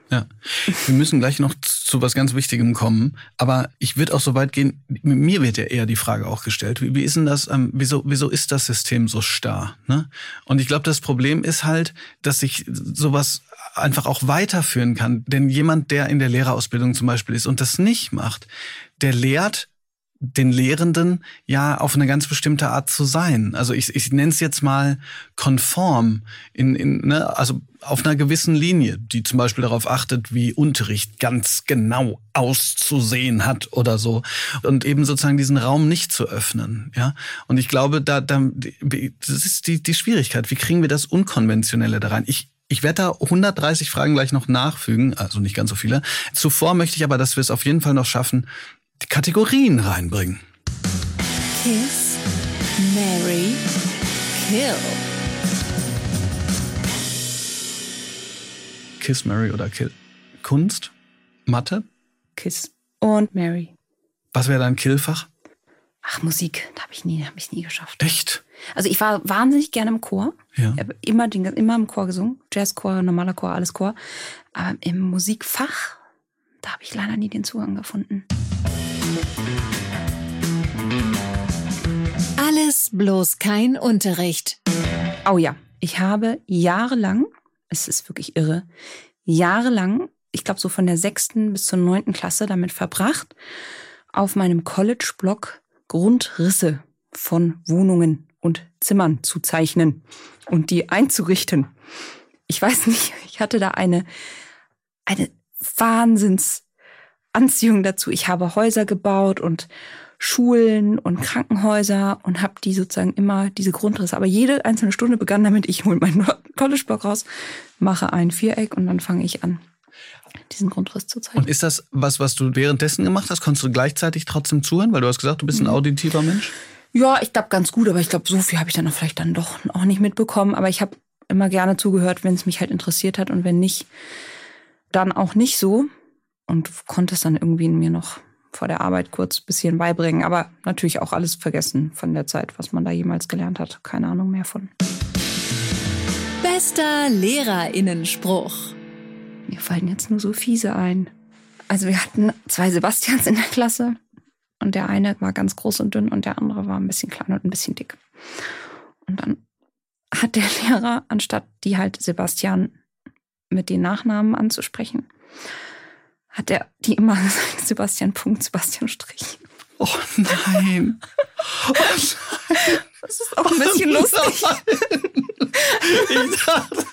Ja, wir müssen gleich noch zu was ganz Wichtigem kommen, aber ich würde auch so weit gehen, mir wird ja eher die Frage auch gestellt, wie, wie ist denn das, ähm, wieso, wieso ist das System so starr? Ne? Und ich glaube, das Problem ist halt, dass sich sowas einfach auch weiterführen kann, denn jemand, der in der Lehrerausbildung zum Beispiel ist und das nicht macht, der lehrt den Lehrenden ja auf eine ganz bestimmte Art zu sein. Also ich, ich nenne es jetzt mal konform, in, in, ne, also auf einer gewissen Linie, die zum Beispiel darauf achtet, wie Unterricht ganz genau auszusehen hat oder so. Und eben sozusagen diesen Raum nicht zu öffnen. Ja. Und ich glaube, da, da das ist die, die Schwierigkeit. Wie kriegen wir das Unkonventionelle da rein? Ich Ich werde da hundertdreißig Fragen gleich noch nachfügen, also nicht ganz so viele. Zuvor möchte ich aber, dass wir es auf jeden Fall noch schaffen, die Kategorien reinbringen. Kiss, Marry, Kill. Kiss, Marry oder Kill. Kunst, Mathe. Kiss und Marry. Was wäre dein Killfach? Ach, Musik, da habe ich nie, habe ich nie geschafft. Echt? Also ich war wahnsinnig gerne im Chor. Ja. Ich habe immer, den, immer im Chor gesungen. Jazzchor, normaler Chor, alles Chor. Aber im Musikfach, da habe ich leider nie den Zugang gefunden. Alles bloß kein Unterricht. Oh ja, ich habe jahrelang, es ist wirklich irre, jahrelang, ich glaube so von der sechsten bis zur neunten Klasse damit verbracht, auf meinem College-Blog Grundrisse von Wohnungen und Zimmern zu zeichnen und die einzurichten. Ich weiß nicht, ich hatte da eine, eine Wahnsinnsanziehung dazu. Ich habe Häuser gebaut und Schulen und Krankenhäuser und habe die sozusagen immer diese Grundrisse. Aber jede einzelne Stunde begann damit, ich hole meinen College-Blog raus, mache ein Viereck und dann fange ich an, diesen Grundriss zu zeichnen. Und ist das was, was du währenddessen gemacht hast? Konntest du gleichzeitig trotzdem zuhören? Weil du hast gesagt, du bist ein auditiver Mensch. Ja, ich glaube ganz gut, aber ich glaube, so viel habe ich dann vielleicht dann doch auch nicht mitbekommen. Aber ich habe immer gerne zugehört, wenn es mich halt interessiert hat und wenn nicht, dann auch nicht so. Und konnte es dann irgendwie in mir noch vor der Arbeit kurz ein bisschen beibringen. Aber natürlich auch alles vergessen von der Zeit, was man da jemals gelernt hat. Keine Ahnung mehr von. Bester LehrerInnenspruch. Mir fallen jetzt nur so fiese ein. Also wir hatten zwei Sebastians in der Klasse. Und der eine war ganz groß und dünn und der andere war ein bisschen klein und ein bisschen dick. Und dann hat der Lehrer, anstatt die halt Sebastian mit den Nachnamen anzusprechen, hat er die immer gesagt, Sebastian Punkt, Sebastian Strich. Oh nein. Oh nein. Das ist auch ein bisschen oh lustig. Ich dachte...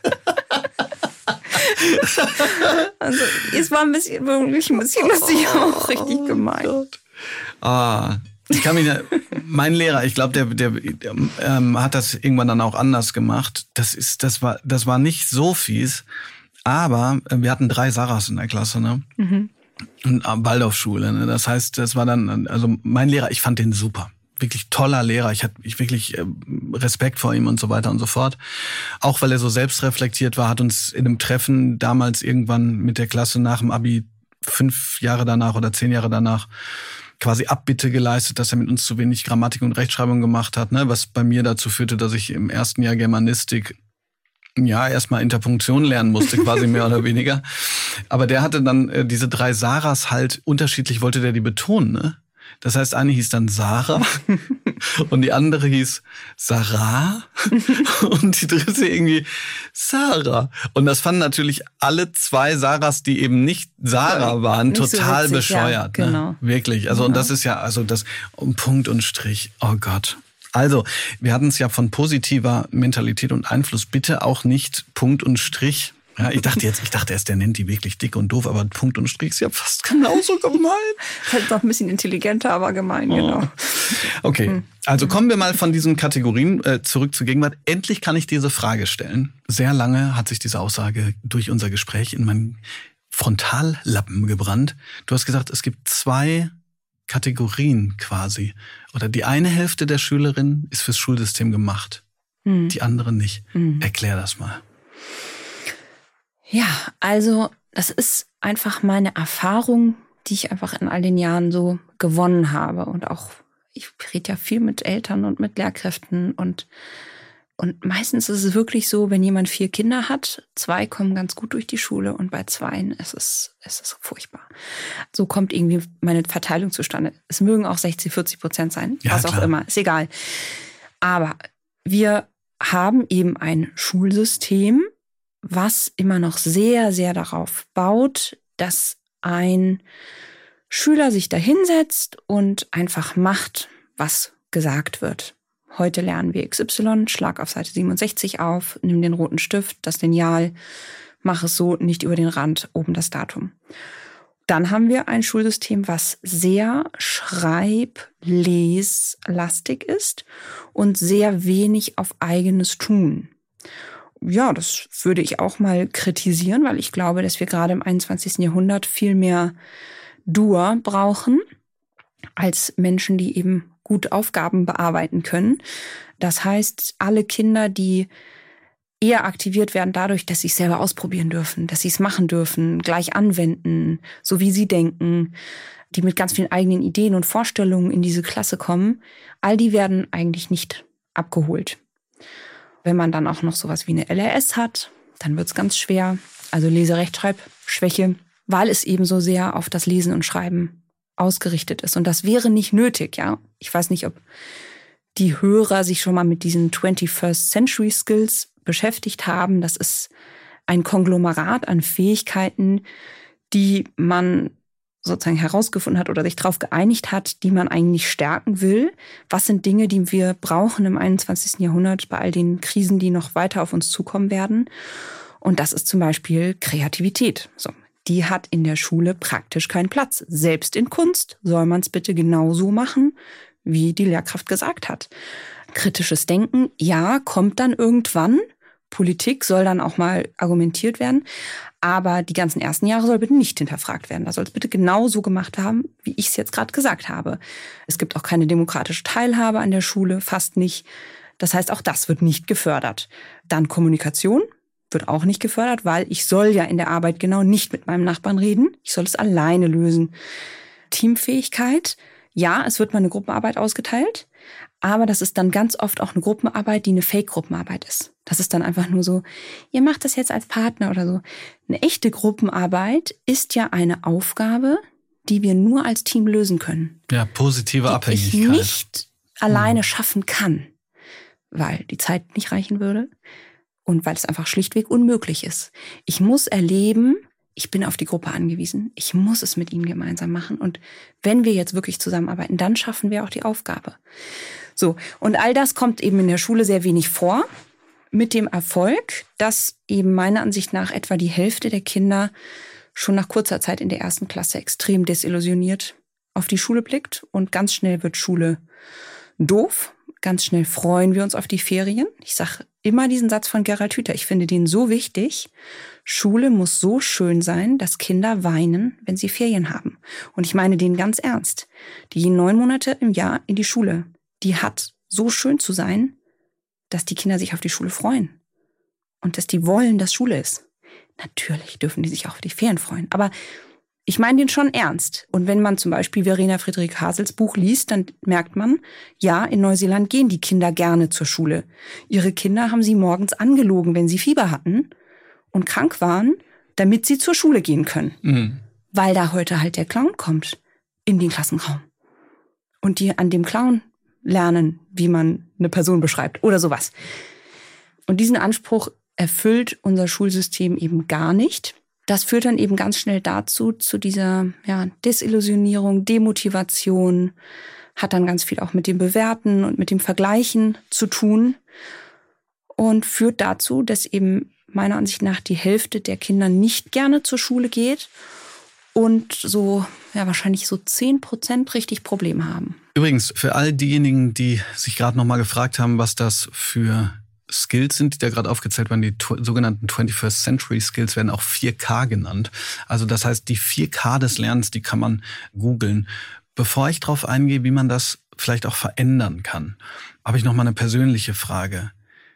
Also es war ein bisschen, wirklich ein bisschen lustig, aber auch richtig oh gemein. Gott. Ah, ich kann mich, ja, mein Lehrer, ich glaube, der, der, der ähm, hat das irgendwann dann auch anders gemacht. Das ist, das war, das war nicht so fies, aber äh, wir hatten drei Sarahs in der Klasse, ne? Mhm. Und äh, Waldorfschule, ne? Das heißt, das war dann, also mein Lehrer, ich fand den super. Wirklich toller Lehrer. Ich hatte ich wirklich äh, Respekt vor ihm und so weiter und so fort. Auch weil er so selbstreflektiert war, hat uns in einem Treffen damals irgendwann mit der Klasse nach dem Abi fünf Jahre danach oder zehn Jahre danach quasi Abbitte geleistet, dass er mit uns zu wenig Grammatik und Rechtschreibung gemacht hat, ne? Was bei mir dazu führte, dass ich im ersten Jahr Germanistik ja erstmal Interpunktion lernen musste, quasi mehr oder weniger. Aber der hatte dann äh, diese drei Sarahs halt unterschiedlich, wollte der die betonen, ne? Das heißt, eine hieß dann Sarah und die andere hieß Sarah und die dritte irgendwie Sarah. Und das fanden natürlich alle zwei Sarahs, die eben nicht Sarah waren, nicht total so witzig, bescheuert. Ja, genau. Ne? Wirklich. Also, ja. Und das ist ja, also das um Punkt und Strich. Oh Gott. Also, wir hatten es ja von positiver Mentalität und Einfluss. Bitte auch nicht Punkt und Strich. Ja, ich dachte jetzt, ich dachte erst, der nennt die wirklich dick und doof, aber Punkt und Strich ist ja fast genauso gemein. Halt noch ein bisschen intelligenter, aber gemein, oh. Genau. Okay, also kommen wir mal von diesen Kategorien äh, zurück zur Gegenwart. Endlich kann ich diese Frage stellen. Sehr lange hat sich diese Aussage durch unser Gespräch in meinen Frontallappen gebrannt. Du hast gesagt, es gibt zwei Kategorien quasi. Oder die eine Hälfte der Schülerin ist fürs Schulsystem gemacht, hm. die andere nicht. Hm. Erklär das mal. Ja, also das ist einfach meine Erfahrung, die ich einfach in all den Jahren so gewonnen habe. Und auch, ich rede ja viel mit Eltern und mit Lehrkräften und Und meistens ist es wirklich so, wenn jemand vier Kinder hat, zwei kommen ganz gut durch die Schule und bei zweien ist es, ist es furchtbar. So kommt irgendwie meine Verteilung zustande. Es mögen auch sechzig, vierzig Prozent sein, ja, was klar. auch immer, ist egal. Aber wir haben eben ein Schulsystem, was immer noch sehr, sehr darauf baut, dass ein Schüler sich da hinsetzt und einfach macht, was gesagt wird. Heute lernen wir X Y, schlag auf Seite siebenundsechzig auf, nimm den roten Stift, das Lineal, mach es so, nicht über den Rand, oben das Datum. Dann haben wir ein Schulsystem, was sehr schreib-les-lastig ist und sehr wenig auf eigenes Tun. Ja, das würde ich auch mal kritisieren, weil ich glaube, dass wir gerade im einundzwanzigsten Jahrhundert viel mehr Doer brauchen als Menschen, die eben gut Aufgaben bearbeiten können. Das heißt, alle Kinder, die eher aktiviert werden dadurch, dass sie es selber ausprobieren dürfen, dass sie es machen dürfen, gleich anwenden, so wie sie denken, die mit ganz vielen eigenen Ideen und Vorstellungen in diese Klasse kommen, all die werden eigentlich nicht abgeholt. Wenn man dann auch noch sowas wie eine L R S hat, dann wird es ganz schwer, also Leserechtschreibschwäche, weil es eben so sehr auf das Lesen und Schreiben ausgerichtet ist. Und das wäre nicht nötig, ja. Ich weiß nicht, ob die Hörer sich schon mal mit diesen twenty-first Century Skills beschäftigt haben. Das ist ein Konglomerat an Fähigkeiten, die man sozusagen herausgefunden hat oder sich darauf geeinigt hat, die man eigentlich stärken will. Was sind Dinge, die wir brauchen im einundzwanzigsten Jahrhundert bei all den Krisen, die noch weiter auf uns zukommen werden? Und das ist zum Beispiel Kreativität. So. Die hat in der Schule praktisch keinen Platz. Selbst in Kunst soll man es bitte genauso machen, wie die Lehrkraft gesagt hat. Kritisches Denken, ja, kommt dann irgendwann. Politik soll dann auch mal argumentiert werden. Aber die ganzen ersten Jahre soll bitte nicht hinterfragt werden. Da soll es bitte genauso gemacht haben, wie ich es jetzt gerade gesagt habe. Es gibt auch keine demokratische Teilhabe an der Schule, fast nicht. Das heißt, auch das wird nicht gefördert. Dann Kommunikation. Wird auch nicht gefördert, weil ich soll ja in der Arbeit genau nicht mit meinem Nachbarn reden. Ich soll es alleine lösen. Teamfähigkeit. Ja, es wird mal eine Gruppenarbeit ausgeteilt, aber das ist dann ganz oft auch eine Gruppenarbeit, die eine Fake-Gruppenarbeit ist. Das ist dann einfach nur so, ihr macht das jetzt als Partner oder so. Eine echte Gruppenarbeit ist ja eine Aufgabe, die wir nur als Team lösen können. Ja, positive die Abhängigkeit. Ich nicht alleine schaffen kann, weil die Zeit nicht reichen würde. Und weil es einfach schlichtweg unmöglich ist. Ich muss erleben, ich bin auf die Gruppe angewiesen. Ich muss es mit ihnen gemeinsam machen. Und wenn wir jetzt wirklich zusammenarbeiten, dann schaffen wir auch die Aufgabe. So, und all das kommt eben in der Schule sehr wenig vor. Mit dem Erfolg, dass eben meiner Ansicht nach etwa die Hälfte der Kinder schon nach kurzer Zeit in der ersten Klasse extrem desillusioniert auf die Schule blickt. Und ganz schnell wird Schule doof. Ganz schnell freuen wir uns auf die Ferien. Ich sage immer diesen Satz von Gerald Hüther. Ich finde den so wichtig. Schule muss so schön sein, dass Kinder weinen, wenn sie Ferien haben. Und ich meine den ganz ernst. Die gehen neun Monate im Jahr in die Schule. Die hat so schön zu sein, dass die Kinder sich auf die Schule freuen. Und dass die wollen, dass Schule ist. Natürlich dürfen die sich auch auf die Ferien freuen. Aber ich meine den schon ernst. Und wenn man zum Beispiel Verena Friedrich-Hasels Buch liest, dann merkt man, ja, in Neuseeland gehen die Kinder gerne zur Schule. Ihre Kinder haben sie morgens angelogen, wenn sie Fieber hatten und krank waren, damit sie zur Schule gehen können. Mhm. Weil da heute halt der Clown kommt in den Klassenraum. Und die an dem Clown lernen, wie man eine Person beschreibt oder sowas. Und diesen Anspruch erfüllt unser Schulsystem eben gar nicht. Das führt dann eben ganz schnell dazu, zu dieser ja, Desillusionierung, Demotivation, hat dann ganz viel auch mit dem Bewerten und mit dem Vergleichen zu tun und führt dazu, dass eben meiner Ansicht nach die Hälfte der Kinder nicht gerne zur Schule geht und so ja wahrscheinlich so zehn Prozent richtig Probleme haben. Übrigens, für all diejenigen, die sich gerade noch mal gefragt haben, was das für Skills sind, die da gerade aufgezählt werden, die tw- sogenannten twenty-first Century Skills werden auch vier K genannt. Also das heißt, die vier K des Lernens, die kann man googeln. Bevor ich darauf eingehe, wie man das vielleicht auch verändern kann, habe ich noch mal eine persönliche Frage.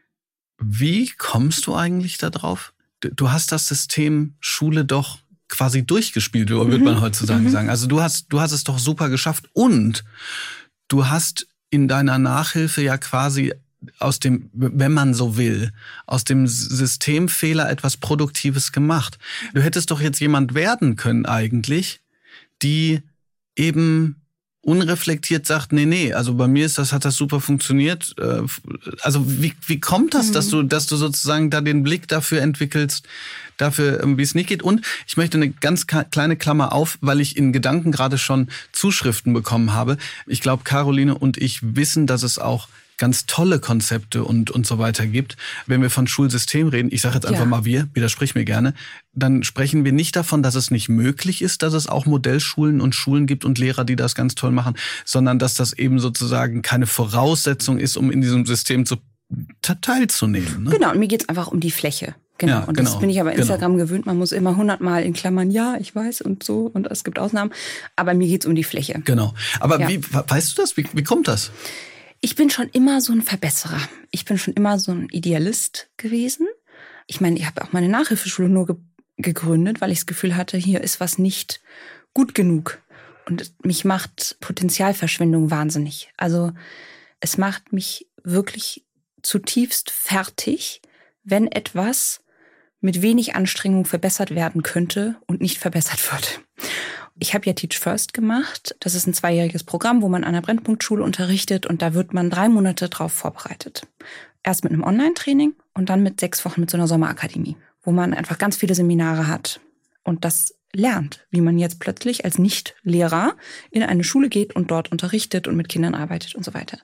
Wie kommst du eigentlich da drauf? Du hast das System Schule doch quasi durchgespielt, würde man heutzutage mhm. sagen. Also du hast, du hast es doch super geschafft und du hast in deiner Nachhilfe ja quasi aus dem, wenn man so will, aus dem Systemfehler etwas Produktives gemacht. Du hättest doch jetzt jemand werden können eigentlich, die eben unreflektiert sagt, nee, nee, also bei mir ist das, hat das super funktioniert. Also wie, wie kommt das, mhm. dass du, dass du sozusagen da den Blick dafür entwickelst, dafür, wie es nicht geht? Und ich möchte eine ganz kleine Klammer auf, weil ich in Gedanken gerade schon Zuschriften bekommen habe. Ich glaube, Caroline und ich wissen, dass es auch ganz tolle Konzepte und und so weiter gibt. Wenn wir von Schulsystem reden, ich sage jetzt einfach ja. mal wir, widersprich mir gerne, dann sprechen wir nicht davon, dass es nicht möglich ist, dass es auch Modellschulen und Schulen gibt und Lehrer, die das ganz toll machen, sondern dass das eben sozusagen keine Voraussetzung ist, um in diesem System zu, teilzunehmen. Ne? Genau, und mir geht's einfach um die Fläche. Genau, ja, und das genau, bin ich aber Instagram genau. gewöhnt. Man muss immer hundertmal in Klammern, ja, ich weiß und so, und es gibt Ausnahmen. Aber mir geht's um die Fläche. Genau. Aber ja. wie, weißt du das? Wie, wie kommt das? Ich bin schon immer so ein Verbesserer. Ich bin schon immer so ein Idealist gewesen. Ich meine, ich habe auch meine Nachhilfeschule nur ge- gegründet, weil ich das Gefühl hatte, hier ist was nicht gut genug. Und mich macht Potenzialverschwendung wahnsinnig. Also es macht mich wirklich zutiefst fertig, wenn etwas mit wenig Anstrengung verbessert werden könnte und nicht verbessert wird. Ich habe ja Teach First gemacht. Das ist ein zweijähriges Programm, wo man an einer Brennpunktschule unterrichtet und da wird man drei Monate drauf vorbereitet. Erst mit einem Online-Training und dann mit sechs Wochen mit so einer Sommerakademie, wo man einfach ganz viele Seminare hat und das lernt, wie man jetzt plötzlich als Nicht-Lehrer in eine Schule geht und dort unterrichtet und mit Kindern arbeitet und so weiter.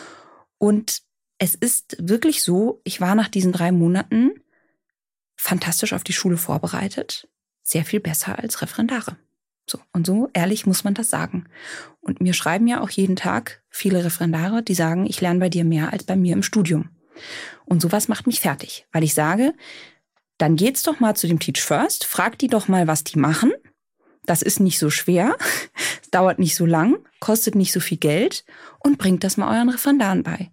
Und es ist wirklich so, ich war nach diesen drei Monaten fantastisch auf die Schule vorbereitet, sehr viel besser als Referendare. So, und so ehrlich muss man das sagen. Und mir schreiben ja auch jeden Tag viele Referendare, die sagen, ich lerne bei dir mehr als bei mir im Studium. Und sowas macht mich fertig, weil ich sage, dann geht's doch mal zu dem Teach First, fragt die doch mal, was die machen. Das ist nicht so schwer, dauert nicht so lang, kostet nicht so viel Geld und bringt das mal euren Referendaren bei.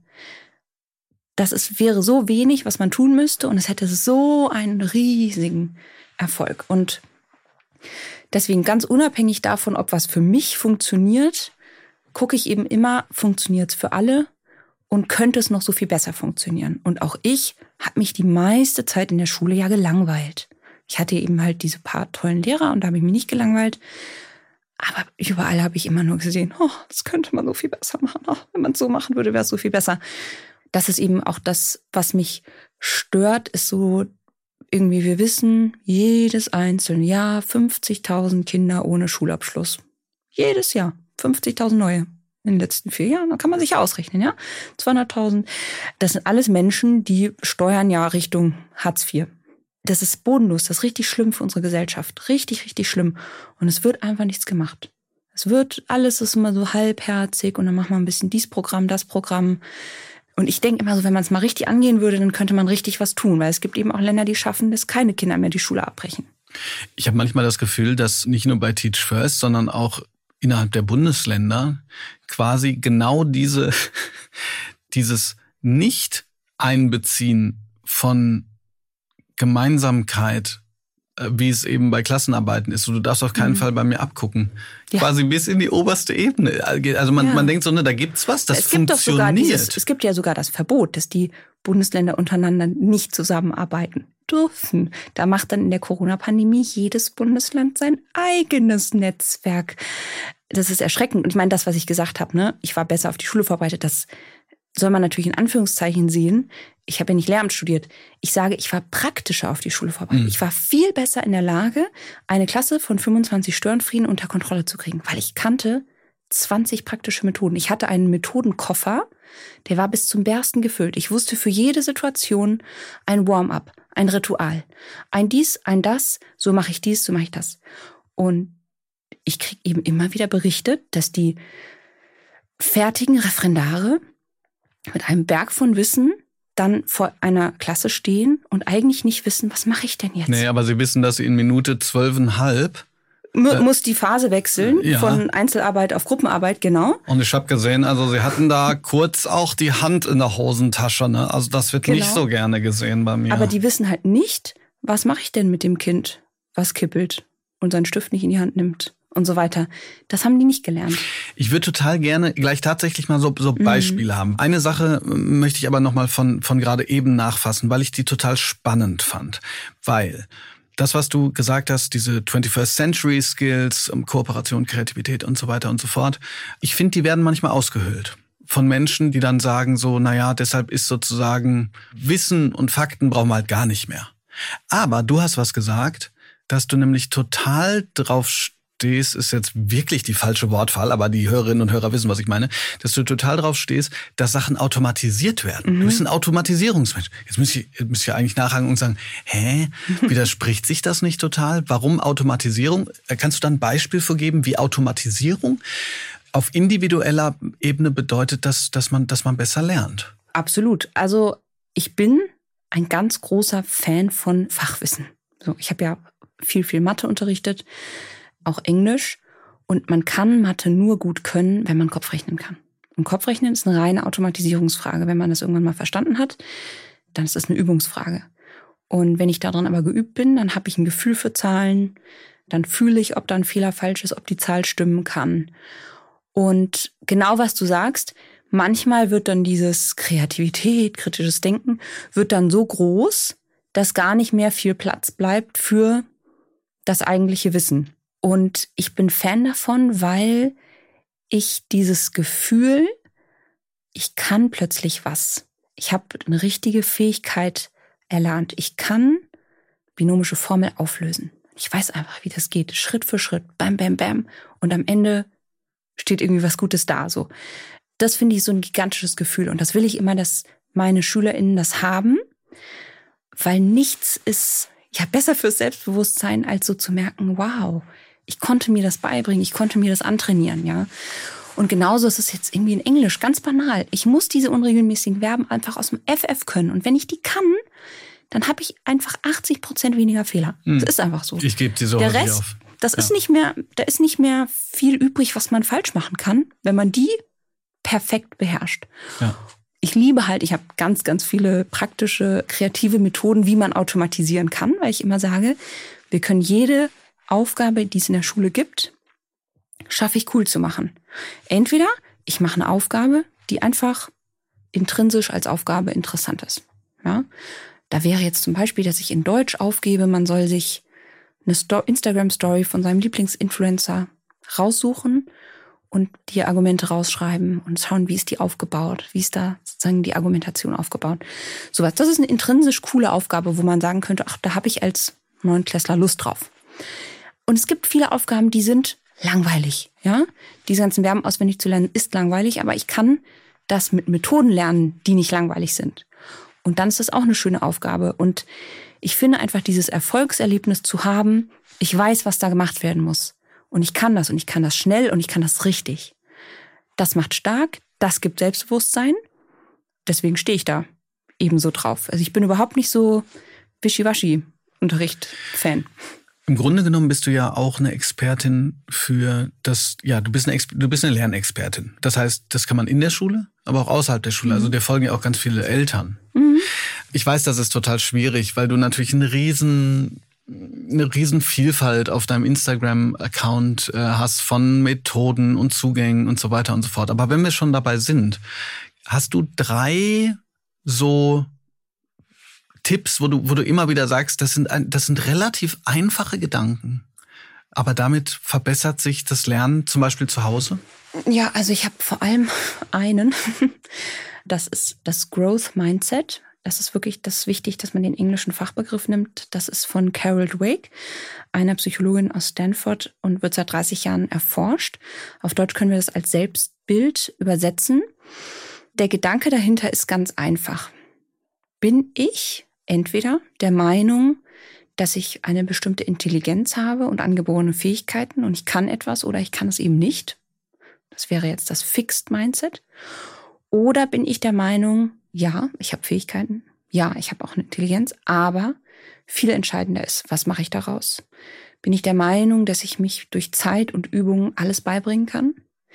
Das ist, wäre so wenig, was man tun müsste und es hätte so einen riesigen Erfolg. Und deswegen ganz unabhängig davon, ob was für mich funktioniert, gucke ich eben immer, funktioniert es für alle und könnte es noch so viel besser funktionieren. Und auch ich habe mich die meiste Zeit in der Schule ja gelangweilt. Ich hatte eben halt diese paar tollen Lehrer und da habe ich mich nicht gelangweilt. Aber überall habe ich immer nur gesehen, oh, das könnte man so viel besser machen. Oh, wenn man es so machen würde, wäre es so viel besser. Das ist eben auch das, was mich stört, ist so irgendwie, wir wissen, jedes einzelne Jahr fünfzigtausend Kinder ohne Schulabschluss. Jedes Jahr fünfzigtausend neue. In den letzten vier Jahren, da kann man sich ja ausrechnen, ja? zweihunderttausend. Das sind alles Menschen, die steuern ja Richtung Hartz vier. Das ist bodenlos, das ist richtig schlimm für unsere Gesellschaft. Richtig, richtig schlimm. Und es wird einfach nichts gemacht. Es wird, alles ist immer so halbherzig und dann macht man ein bisschen dies Programm, das Programm. Und ich denke immer so, wenn man es mal richtig angehen würde, dann könnte man richtig was tun. Weil es gibt eben auch Länder, die schaffen, dass keine Kinder mehr die Schule abbrechen. Ich habe manchmal das Gefühl, dass nicht nur bei Teach First, sondern auch innerhalb der Bundesländer quasi genau diese, dieses Nicht-Einbeziehen von Gemeinsamkeit, wie es eben bei Klassenarbeiten ist. Du darfst auf keinen mhm. Fall bei mir abgucken. Ja. Quasi bis in die oberste Ebene. Also man, ja. man denkt so, ne, da gibt's was, das es gibt funktioniert. Doch sogar dieses, es gibt ja sogar das Verbot, dass die Bundesländer untereinander nicht zusammenarbeiten dürfen. Da macht dann in der Corona-Pandemie jedes Bundesland sein eigenes Netzwerk. Das ist erschreckend. Und ich meine, das, was ich gesagt habe, ne, ich war besser auf die Schule vorbereitet, das soll man natürlich in Anführungszeichen sehen. Ich habe ja nicht Lehramt studiert. Ich sage, ich war praktischer auf die Schule vorbereitet. Mhm. Ich war viel besser in der Lage, eine Klasse von fünfundzwanzig Störenfrieden unter Kontrolle zu kriegen, weil ich kannte zwanzig praktische Methoden. Ich hatte einen Methodenkoffer, der war bis zum Bersten gefüllt. Ich wusste für jede Situation ein Warm-up, ein Ritual. Ein dies, ein das, so mache ich dies, so mache ich das. Und ich kriege eben immer wieder berichtet, dass die fertigen Referendare mit einem Berg von Wissen dann vor einer Klasse stehen und eigentlich nicht wissen, was mache ich denn jetzt? Nee, aber sie wissen, dass sie in Minute zwölfeinhalb M- äh, muss die Phase wechseln ja. von Einzelarbeit auf Gruppenarbeit, genau. Und ich habe gesehen, also sie hatten da kurz auch die Hand in der Hosentasche, ne? Also das wird genau. nicht so gerne gesehen bei mir. Aber die wissen halt nicht, was mache ich denn mit dem Kind, was kippelt und seinen Stift nicht in die Hand nimmt und so weiter. Das haben die nicht gelernt. Ich würde total gerne gleich tatsächlich mal so, so Beispiele mhm. haben. Eine Sache möchte ich aber nochmal von, von gerade eben nachfassen, weil ich die total spannend fand. Weil das, was du gesagt hast, diese twenty-first Century Skills, Kooperation, Kreativität und so weiter und so fort, ich finde, die werden manchmal ausgehöhlt von Menschen, die dann sagen so, naja, deshalb ist sozusagen Wissen und Fakten brauchen wir halt gar nicht mehr. Aber du hast was gesagt, dass du nämlich total drauf stehst, ist jetzt wirklich die falsche Wortwahl, aber die Hörerinnen und Hörer wissen, was ich meine, dass du total drauf stehst, dass Sachen automatisiert werden. Mhm. Du bist ein Automatisierungsmensch. Jetzt müsst ihr, müsst ihr eigentlich nachhaken und sagen, hä, widerspricht sich das nicht total? Warum Automatisierung? Kannst du da ein Beispiel für geben, wie Automatisierung auf individueller Ebene bedeutet, dass, dass man, dass man besser lernt? Absolut. Also ich bin ein ganz großer Fan von Fachwissen. So, ich habe ja viel, viel Mathe unterrichtet, auch Englisch. Und man kann Mathe nur gut können, wenn man Kopfrechnen kann. Und Kopfrechnen ist eine reine Automatisierungsfrage. Wenn man das irgendwann mal verstanden hat, dann ist das eine Übungsfrage. Und wenn ich daran aber geübt bin, dann habe ich ein Gefühl für Zahlen. Dann fühle ich, ob da ein Fehler falsch ist, ob die Zahl stimmen kann. Und genau was du sagst, manchmal wird dann dieses Kreativität, kritisches Denken, wird dann so groß, dass gar nicht mehr viel Platz bleibt für das eigentliche Wissen. Und ich bin Fan davon, weil ich dieses Gefühl, ich kann plötzlich was. Ich habe eine richtige Fähigkeit erlernt. Ich kann binomische Formel auflösen. Ich weiß einfach, wie das geht. Schritt für Schritt. Bam, bam, bam. Und am Ende steht irgendwie was Gutes da. So. Das finde ich so ein gigantisches Gefühl. Und das will ich immer, dass meine SchülerInnen das haben. Weil nichts ist ja besser fürs Selbstbewusstsein, als so zu merken, wow, ich konnte mir das beibringen, ich konnte mir das antrainieren, ja. Und genauso ist es jetzt irgendwie in Englisch, ganz banal. Ich muss diese unregelmäßigen Verben einfach aus dem F F können. Und wenn ich die kann, dann habe ich einfach achtzig Prozent weniger Fehler. Hm. Das ist einfach so. Ich gebe dir so Der Rest, auf. Das ja. ist nicht mehr, da ist nicht mehr viel übrig, was man falsch machen kann, wenn man die perfekt beherrscht. Ja. Ich liebe halt, ich habe ganz, ganz viele praktische, kreative Methoden, wie man automatisieren kann, weil ich immer sage, wir können jede Aufgabe, die es in der Schule gibt, schaffe ich cool zu machen. Entweder ich mache eine Aufgabe, die einfach intrinsisch als Aufgabe interessant ist. Ja? Da wäre jetzt zum Beispiel, dass ich in Deutsch aufgebe, man soll sich eine Sto- Instagram-Story von seinem Lieblingsinfluencer raussuchen und die Argumente rausschreiben und schauen, wie ist die aufgebaut, wie ist da sozusagen die Argumentation aufgebaut. Sowas. Das ist eine intrinsisch coole Aufgabe, wo man sagen könnte, ach, da habe ich als Neunklässler Lust drauf. Und es gibt viele Aufgaben, die sind langweilig. Ja? Diese ganzen Verben auswendig zu lernen ist langweilig, aber ich kann das mit Methoden lernen, die nicht langweilig sind. Und dann ist das auch eine schöne Aufgabe. Und ich finde einfach dieses Erfolgserlebnis zu haben, ich weiß, was da gemacht werden muss. Und ich kann das und ich kann das schnell und ich kann das richtig. Das macht stark, das gibt Selbstbewusstsein. Deswegen stehe ich da ebenso drauf. Also ich bin überhaupt nicht so Wischiwaschi-Unterricht-Fan. Im Grunde genommen bist du ja auch eine Expertin für das, ja, du bist eine, du bist eine Lernexpertin. Das heißt, das kann man in der Schule, aber auch außerhalb der Schule. Mhm. Also dir folgen ja auch ganz viele Eltern. Mhm. Ich weiß, das ist total schwierig, weil du natürlich einen riesen, eine riesen Vielfalt auf deinem Instagram-Account äh, hast von Methoden und Zugängen und so weiter und so fort. Aber wenn wir schon dabei sind, hast du drei so Tipps, wo du, wo du immer wieder sagst, das sind, das sind relativ einfache Gedanken, aber damit verbessert sich das Lernen zum Beispiel zu Hause? Ja, also ich habe vor allem einen, das ist das Growth Mindset. Das ist wirklich das ist wichtig, dass man den englischen Fachbegriff nimmt. Das ist von Carol Dweck, einer Psychologin aus Stanford und wird seit dreißig Jahren erforscht. Auf Deutsch können wir das als Selbstbild übersetzen. Der Gedanke dahinter ist ganz einfach. Bin ich entweder der Meinung, dass ich eine bestimmte Intelligenz habe und angeborene Fähigkeiten und ich kann etwas oder ich kann es eben nicht. Das wäre jetzt das Fixed Mindset. Oder bin ich der Meinung, ja, ich habe Fähigkeiten, ja, ich habe auch eine Intelligenz, aber viel entscheidender ist, was mache ich daraus? Bin ich der Meinung, dass ich mich durch Zeit und Übung alles beibringen kann?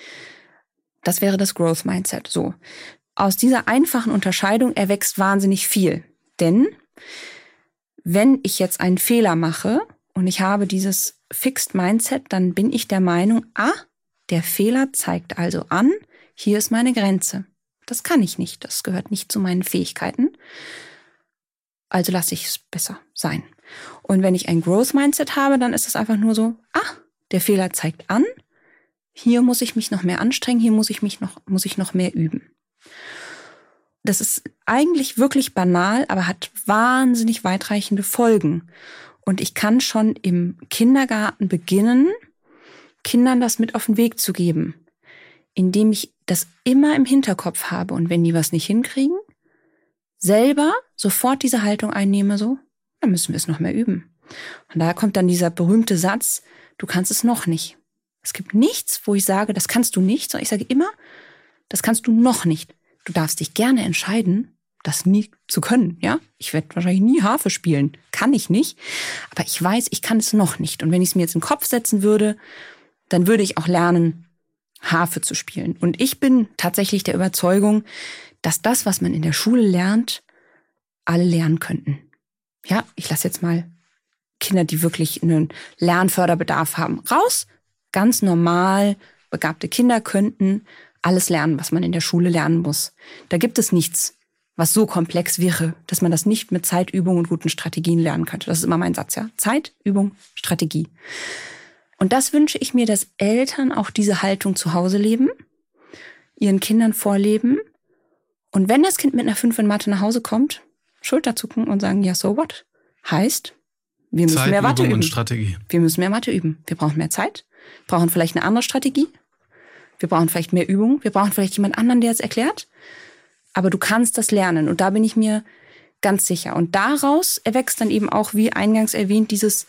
Das wäre das Growth Mindset. So. Aus dieser einfachen Unterscheidung erwächst wahnsinnig viel. Denn wenn ich jetzt einen Fehler mache und ich habe dieses Fixed Mindset, dann bin ich der Meinung, ah, der Fehler zeigt also an, hier ist meine Grenze. Das kann ich nicht, das gehört nicht zu meinen Fähigkeiten. Also lasse ich es besser sein. Und wenn ich ein Growth Mindset habe, dann ist es einfach nur so, ah, der Fehler zeigt an, hier muss ich mich noch mehr anstrengen, hier muss ich mich noch, muss ich noch mehr üben. Das ist eigentlich wirklich banal, aber hat wahnsinnig weitreichende Folgen. Und ich kann schon im Kindergarten beginnen, Kindern das mit auf den Weg zu geben, indem ich das immer im Hinterkopf habe. Und wenn die was nicht hinkriegen, selber sofort diese Haltung einnehme, so, dann müssen wir es noch mehr üben. Und da kommt dann dieser berühmte Satz, du kannst es noch nicht. Es gibt nichts, wo ich sage, das kannst du nicht, sondern ich sage immer, das kannst du noch nicht. Du darfst dich gerne entscheiden, das nie zu können, ja? Ich werde wahrscheinlich nie Harfe spielen. Kann ich nicht. Aber ich weiß, ich kann es noch nicht. Und wenn ich es mir jetzt in den Kopf setzen würde, dann würde ich auch lernen, Harfe zu spielen. Und ich bin tatsächlich der Überzeugung, dass das, was man in der Schule lernt, alle lernen könnten. Ja, ich lasse jetzt mal Kinder, die wirklich einen Lernförderbedarf haben, raus. Ganz normal begabte Kinder könnten alles lernen, was man in der Schule lernen muss. Da gibt es nichts, was so komplex wäre, dass man das nicht mit Zeit, Übung und guten Strategien lernen könnte. Das ist immer mein Satz, ja. Zeit, Übung, Strategie. Und das wünsche ich mir, dass Eltern auch diese Haltung zu Hause leben, ihren Kindern vorleben. Und wenn das Kind mit einer fünf in Mathe nach Hause kommt, Schulterzucken und sagen, ja, so what? Heißt, wir müssen Zeit, mehr Mathe Übung üben. Und Strategie. Wir müssen mehr Mathe üben. Wir brauchen mehr Zeit, brauchen vielleicht eine andere Strategie. Wir brauchen vielleicht mehr Übung. Wir brauchen vielleicht jemand anderen, der es erklärt. Aber du kannst das lernen. Und da bin ich mir ganz sicher. Und daraus erwächst dann eben auch, wie eingangs erwähnt, dieses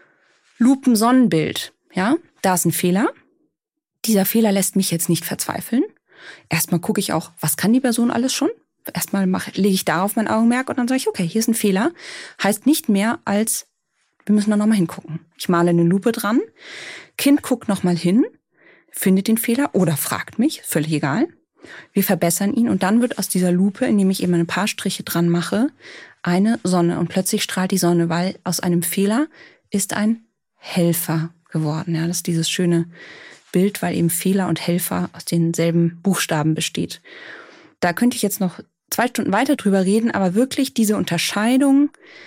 Lupensonnenbild. Ja, da ist ein Fehler. Dieser Fehler lässt mich jetzt nicht verzweifeln. Erstmal gucke ich auch, was kann die Person alles schon? Erstmal mache, lege ich darauf mein Augenmerk und dann sage ich, okay, hier ist ein Fehler. Heißt nicht mehr als, wir müssen da nochmal hingucken. Ich male eine Lupe dran. Kind guckt nochmal hin, findet den Fehler oder fragt mich, völlig egal. Wir verbessern ihn und dann wird aus dieser Lupe, indem ich eben ein paar Striche dran mache, eine Sonne. Und plötzlich strahlt die Sonne, weil aus einem Fehler ist ein Helfer geworden. Ja, das ist dieses schöne Bild, weil eben Fehler und Helfer aus denselben Buchstaben besteht. Da könnte ich jetzt noch zwei Stunden weiter drüber reden, aber wirklich diese Unterscheidung,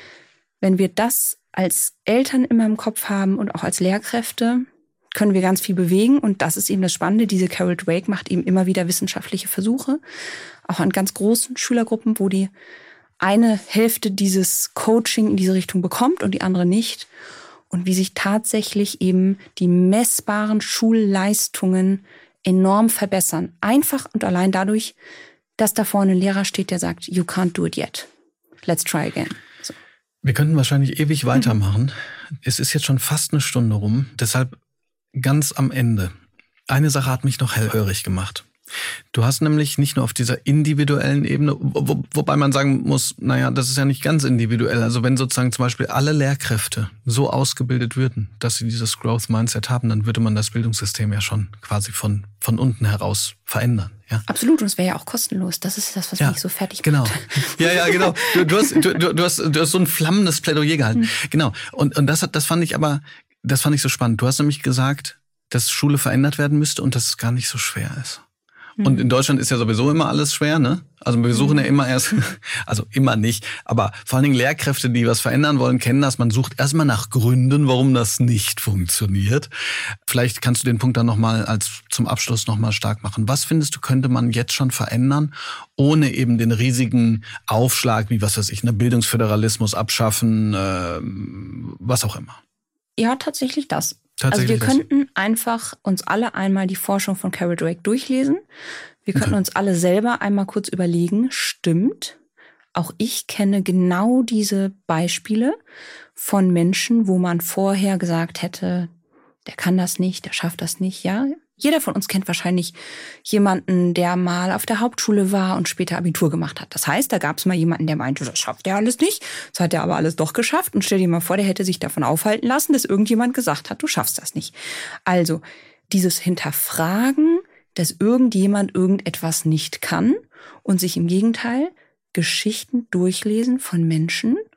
wenn wir das als Eltern immer im Kopf haben und auch als Lehrkräfte, können wir ganz viel bewegen. Und das ist eben das Spannende. Diese Carol Dweck macht eben immer wieder wissenschaftliche Versuche, auch an ganz großen Schülergruppen, wo die eine Hälfte dieses Coaching in diese Richtung bekommt und die andere nicht. Und wie sich tatsächlich eben die messbaren Schulleistungen enorm verbessern. Einfach und allein dadurch, dass da vorne ein Lehrer steht, der sagt, you can't do it yet. Let's try again. So. Wir könnten wahrscheinlich ewig weitermachen. Mhm. Es ist jetzt schon fast eine Stunde rum. Deshalb ganz am Ende. Eine Sache hat mich noch hellhörig gemacht. Du hast nämlich nicht nur auf dieser individuellen Ebene, wo, wobei man sagen muss, naja, das ist ja nicht ganz individuell. Also wenn sozusagen zum Beispiel alle Lehrkräfte so ausgebildet würden, dass sie dieses Growth Mindset haben, dann würde man das Bildungssystem ja schon quasi von, von unten heraus verändern. Ja? Absolut, und es wäre ja auch kostenlos. Das ist das, was ja, mich so fertig genau. macht. Ja, ja, genau. Du, du, hast, du, du, hast, du hast so ein flammendes Plädoyer gehalten. Mhm. Genau. Und, und das, hat, das fand ich aber, das fand ich so spannend. Du hast nämlich gesagt, dass Schule verändert werden müsste und dass es gar nicht so schwer ist. Und in Deutschland ist ja sowieso immer alles schwer, ne? Also wir suchen ja immer erst, also immer nicht, aber vor allen Dingen Lehrkräfte, die was verändern wollen, kennen das. Man sucht erstmal nach Gründen, warum das nicht funktioniert. Vielleicht kannst du den Punkt dann nochmal als zum Abschluss nochmal stark machen. Was findest du, könnte man jetzt schon verändern, ohne eben den riesigen Aufschlag, wie was weiß ich, ne, Bildungsföderalismus abschaffen, äh, was auch immer? Ja, tatsächlich das. Tatsächlich also wir das. könnten einfach uns alle einmal die Forschung von Carol Dweck durchlesen. Wir könnten okay. uns alle selber einmal kurz überlegen, stimmt, auch ich kenne genau diese Beispiele von Menschen, wo man vorher gesagt hätte, der kann das nicht, der schafft das nicht, ja. Jeder von uns kennt wahrscheinlich jemanden, der mal auf der Hauptschule war und später Abitur gemacht hat. Das heißt, da gab es mal jemanden, der meinte, das schafft er alles nicht. Das hat er aber alles doch geschafft. Und stell dir mal vor, der hätte sich davon aufhalten lassen, dass irgendjemand gesagt hat, du schaffst das nicht. Also dieses Hinterfragen, dass irgendjemand irgendetwas nicht kann und sich im Gegenteil Geschichten durchlesen von Menschen,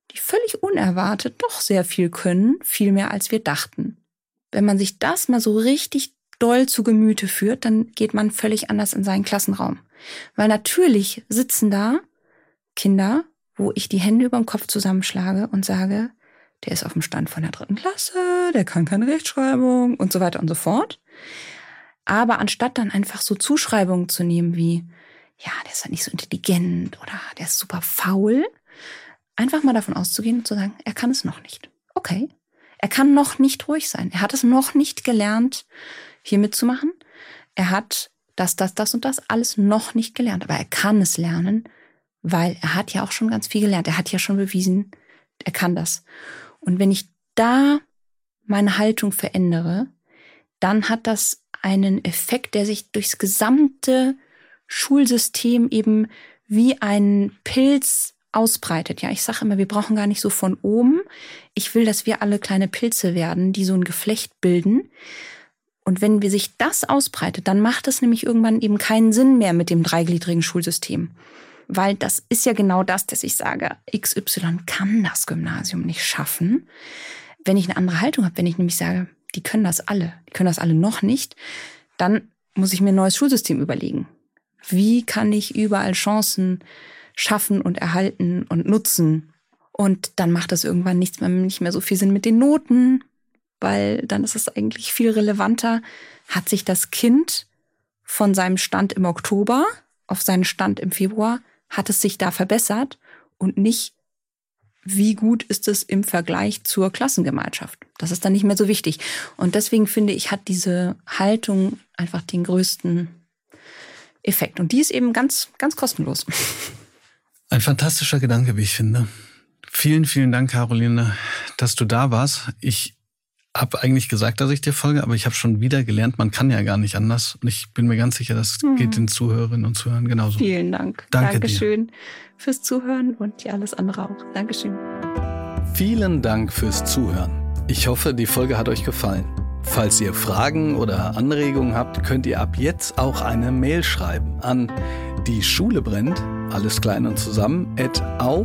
die völlig unerwartet doch sehr viel können, viel mehr als wir dachten. Wenn man sich das mal so richtig doll zu Gemüte führt, dann geht man völlig anders in seinen Klassenraum. Weil natürlich sitzen da Kinder, wo ich die Hände über dem Kopf zusammenschlage und sage, der ist auf dem Stand von der dritten Klasse, der kann keine Rechtschreibung und so weiter und so fort. Aber anstatt dann einfach so Zuschreibungen zu nehmen wie, ja, der ist halt nicht so intelligent oder der ist super faul, einfach mal davon auszugehen und zu sagen, er kann es noch nicht. Okay, er kann noch nicht ruhig sein. Er hat es noch nicht gelernt, hier mitzumachen. Er hat das, das, das und das alles noch nicht gelernt. Aber er kann es lernen, weil er hat ja auch schon ganz viel gelernt. Er hat ja schon bewiesen, er kann das. Und wenn ich da meine Haltung verändere, dann hat das einen Effekt, der sich durchs gesamte Schulsystem eben wie ein Pilz ausbreitet. Ja, ich sage immer, wir brauchen gar nicht so von oben. Ich will, dass wir alle kleine Pilze werden, die so ein Geflecht bilden. Und wenn wir sich das ausbreitet, dann macht es nämlich irgendwann eben keinen Sinn mehr mit dem dreigliedrigen Schulsystem. Weil das ist ja genau das, dass ich sage, X Y kann das Gymnasium nicht schaffen. Wenn ich eine andere Haltung habe, wenn ich nämlich sage, die können das alle, die können das alle noch nicht, dann muss ich mir ein neues Schulsystem überlegen. Wie kann ich überall Chancen schaffen und erhalten und nutzen? Und dann macht das irgendwann nichts mehr, nicht mehr so viel Sinn mit den Noten, weil dann ist es eigentlich viel relevanter, hat sich das Kind von seinem Stand im Oktober auf seinen Stand im Februar, hat es sich da verbessert und nicht, wie gut ist es im Vergleich zur Klassengemeinschaft. Das ist dann nicht mehr so wichtig. Und deswegen finde ich, hat diese Haltung einfach den größten Effekt. Und die ist eben ganz, ganz kostenlos. Ein fantastischer Gedanke, wie ich finde. Vielen, vielen Dank, Caroline, dass du da warst. Ich habe eigentlich gesagt, dass ich dir folge, aber ich habe schon wieder gelernt, man kann ja gar nicht anders. Und ich bin mir ganz sicher, das hm. geht den Zuhörerinnen und Zuhörern genauso. Vielen Dank. Danke Dankeschön dir. fürs Zuhören und ja, alles andere auch. Dankeschön. Vielen Dank fürs Zuhören. Ich hoffe, die Folge hat euch gefallen. Falls ihr Fragen oder Anregungen habt, könnt ihr ab jetzt auch eine Mail schreiben an die Schule brennt, alles klein und zusammen, at auf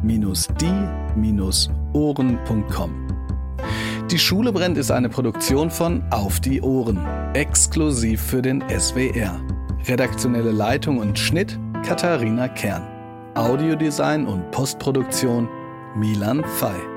die ohren punkt com. Die Schule brennt ist eine Produktion von Auf die Ohren, exklusiv für den S W R. Redaktionelle Leitung und Schnitt Katharina Kern. Audiodesign und Postproduktion Milan Fey.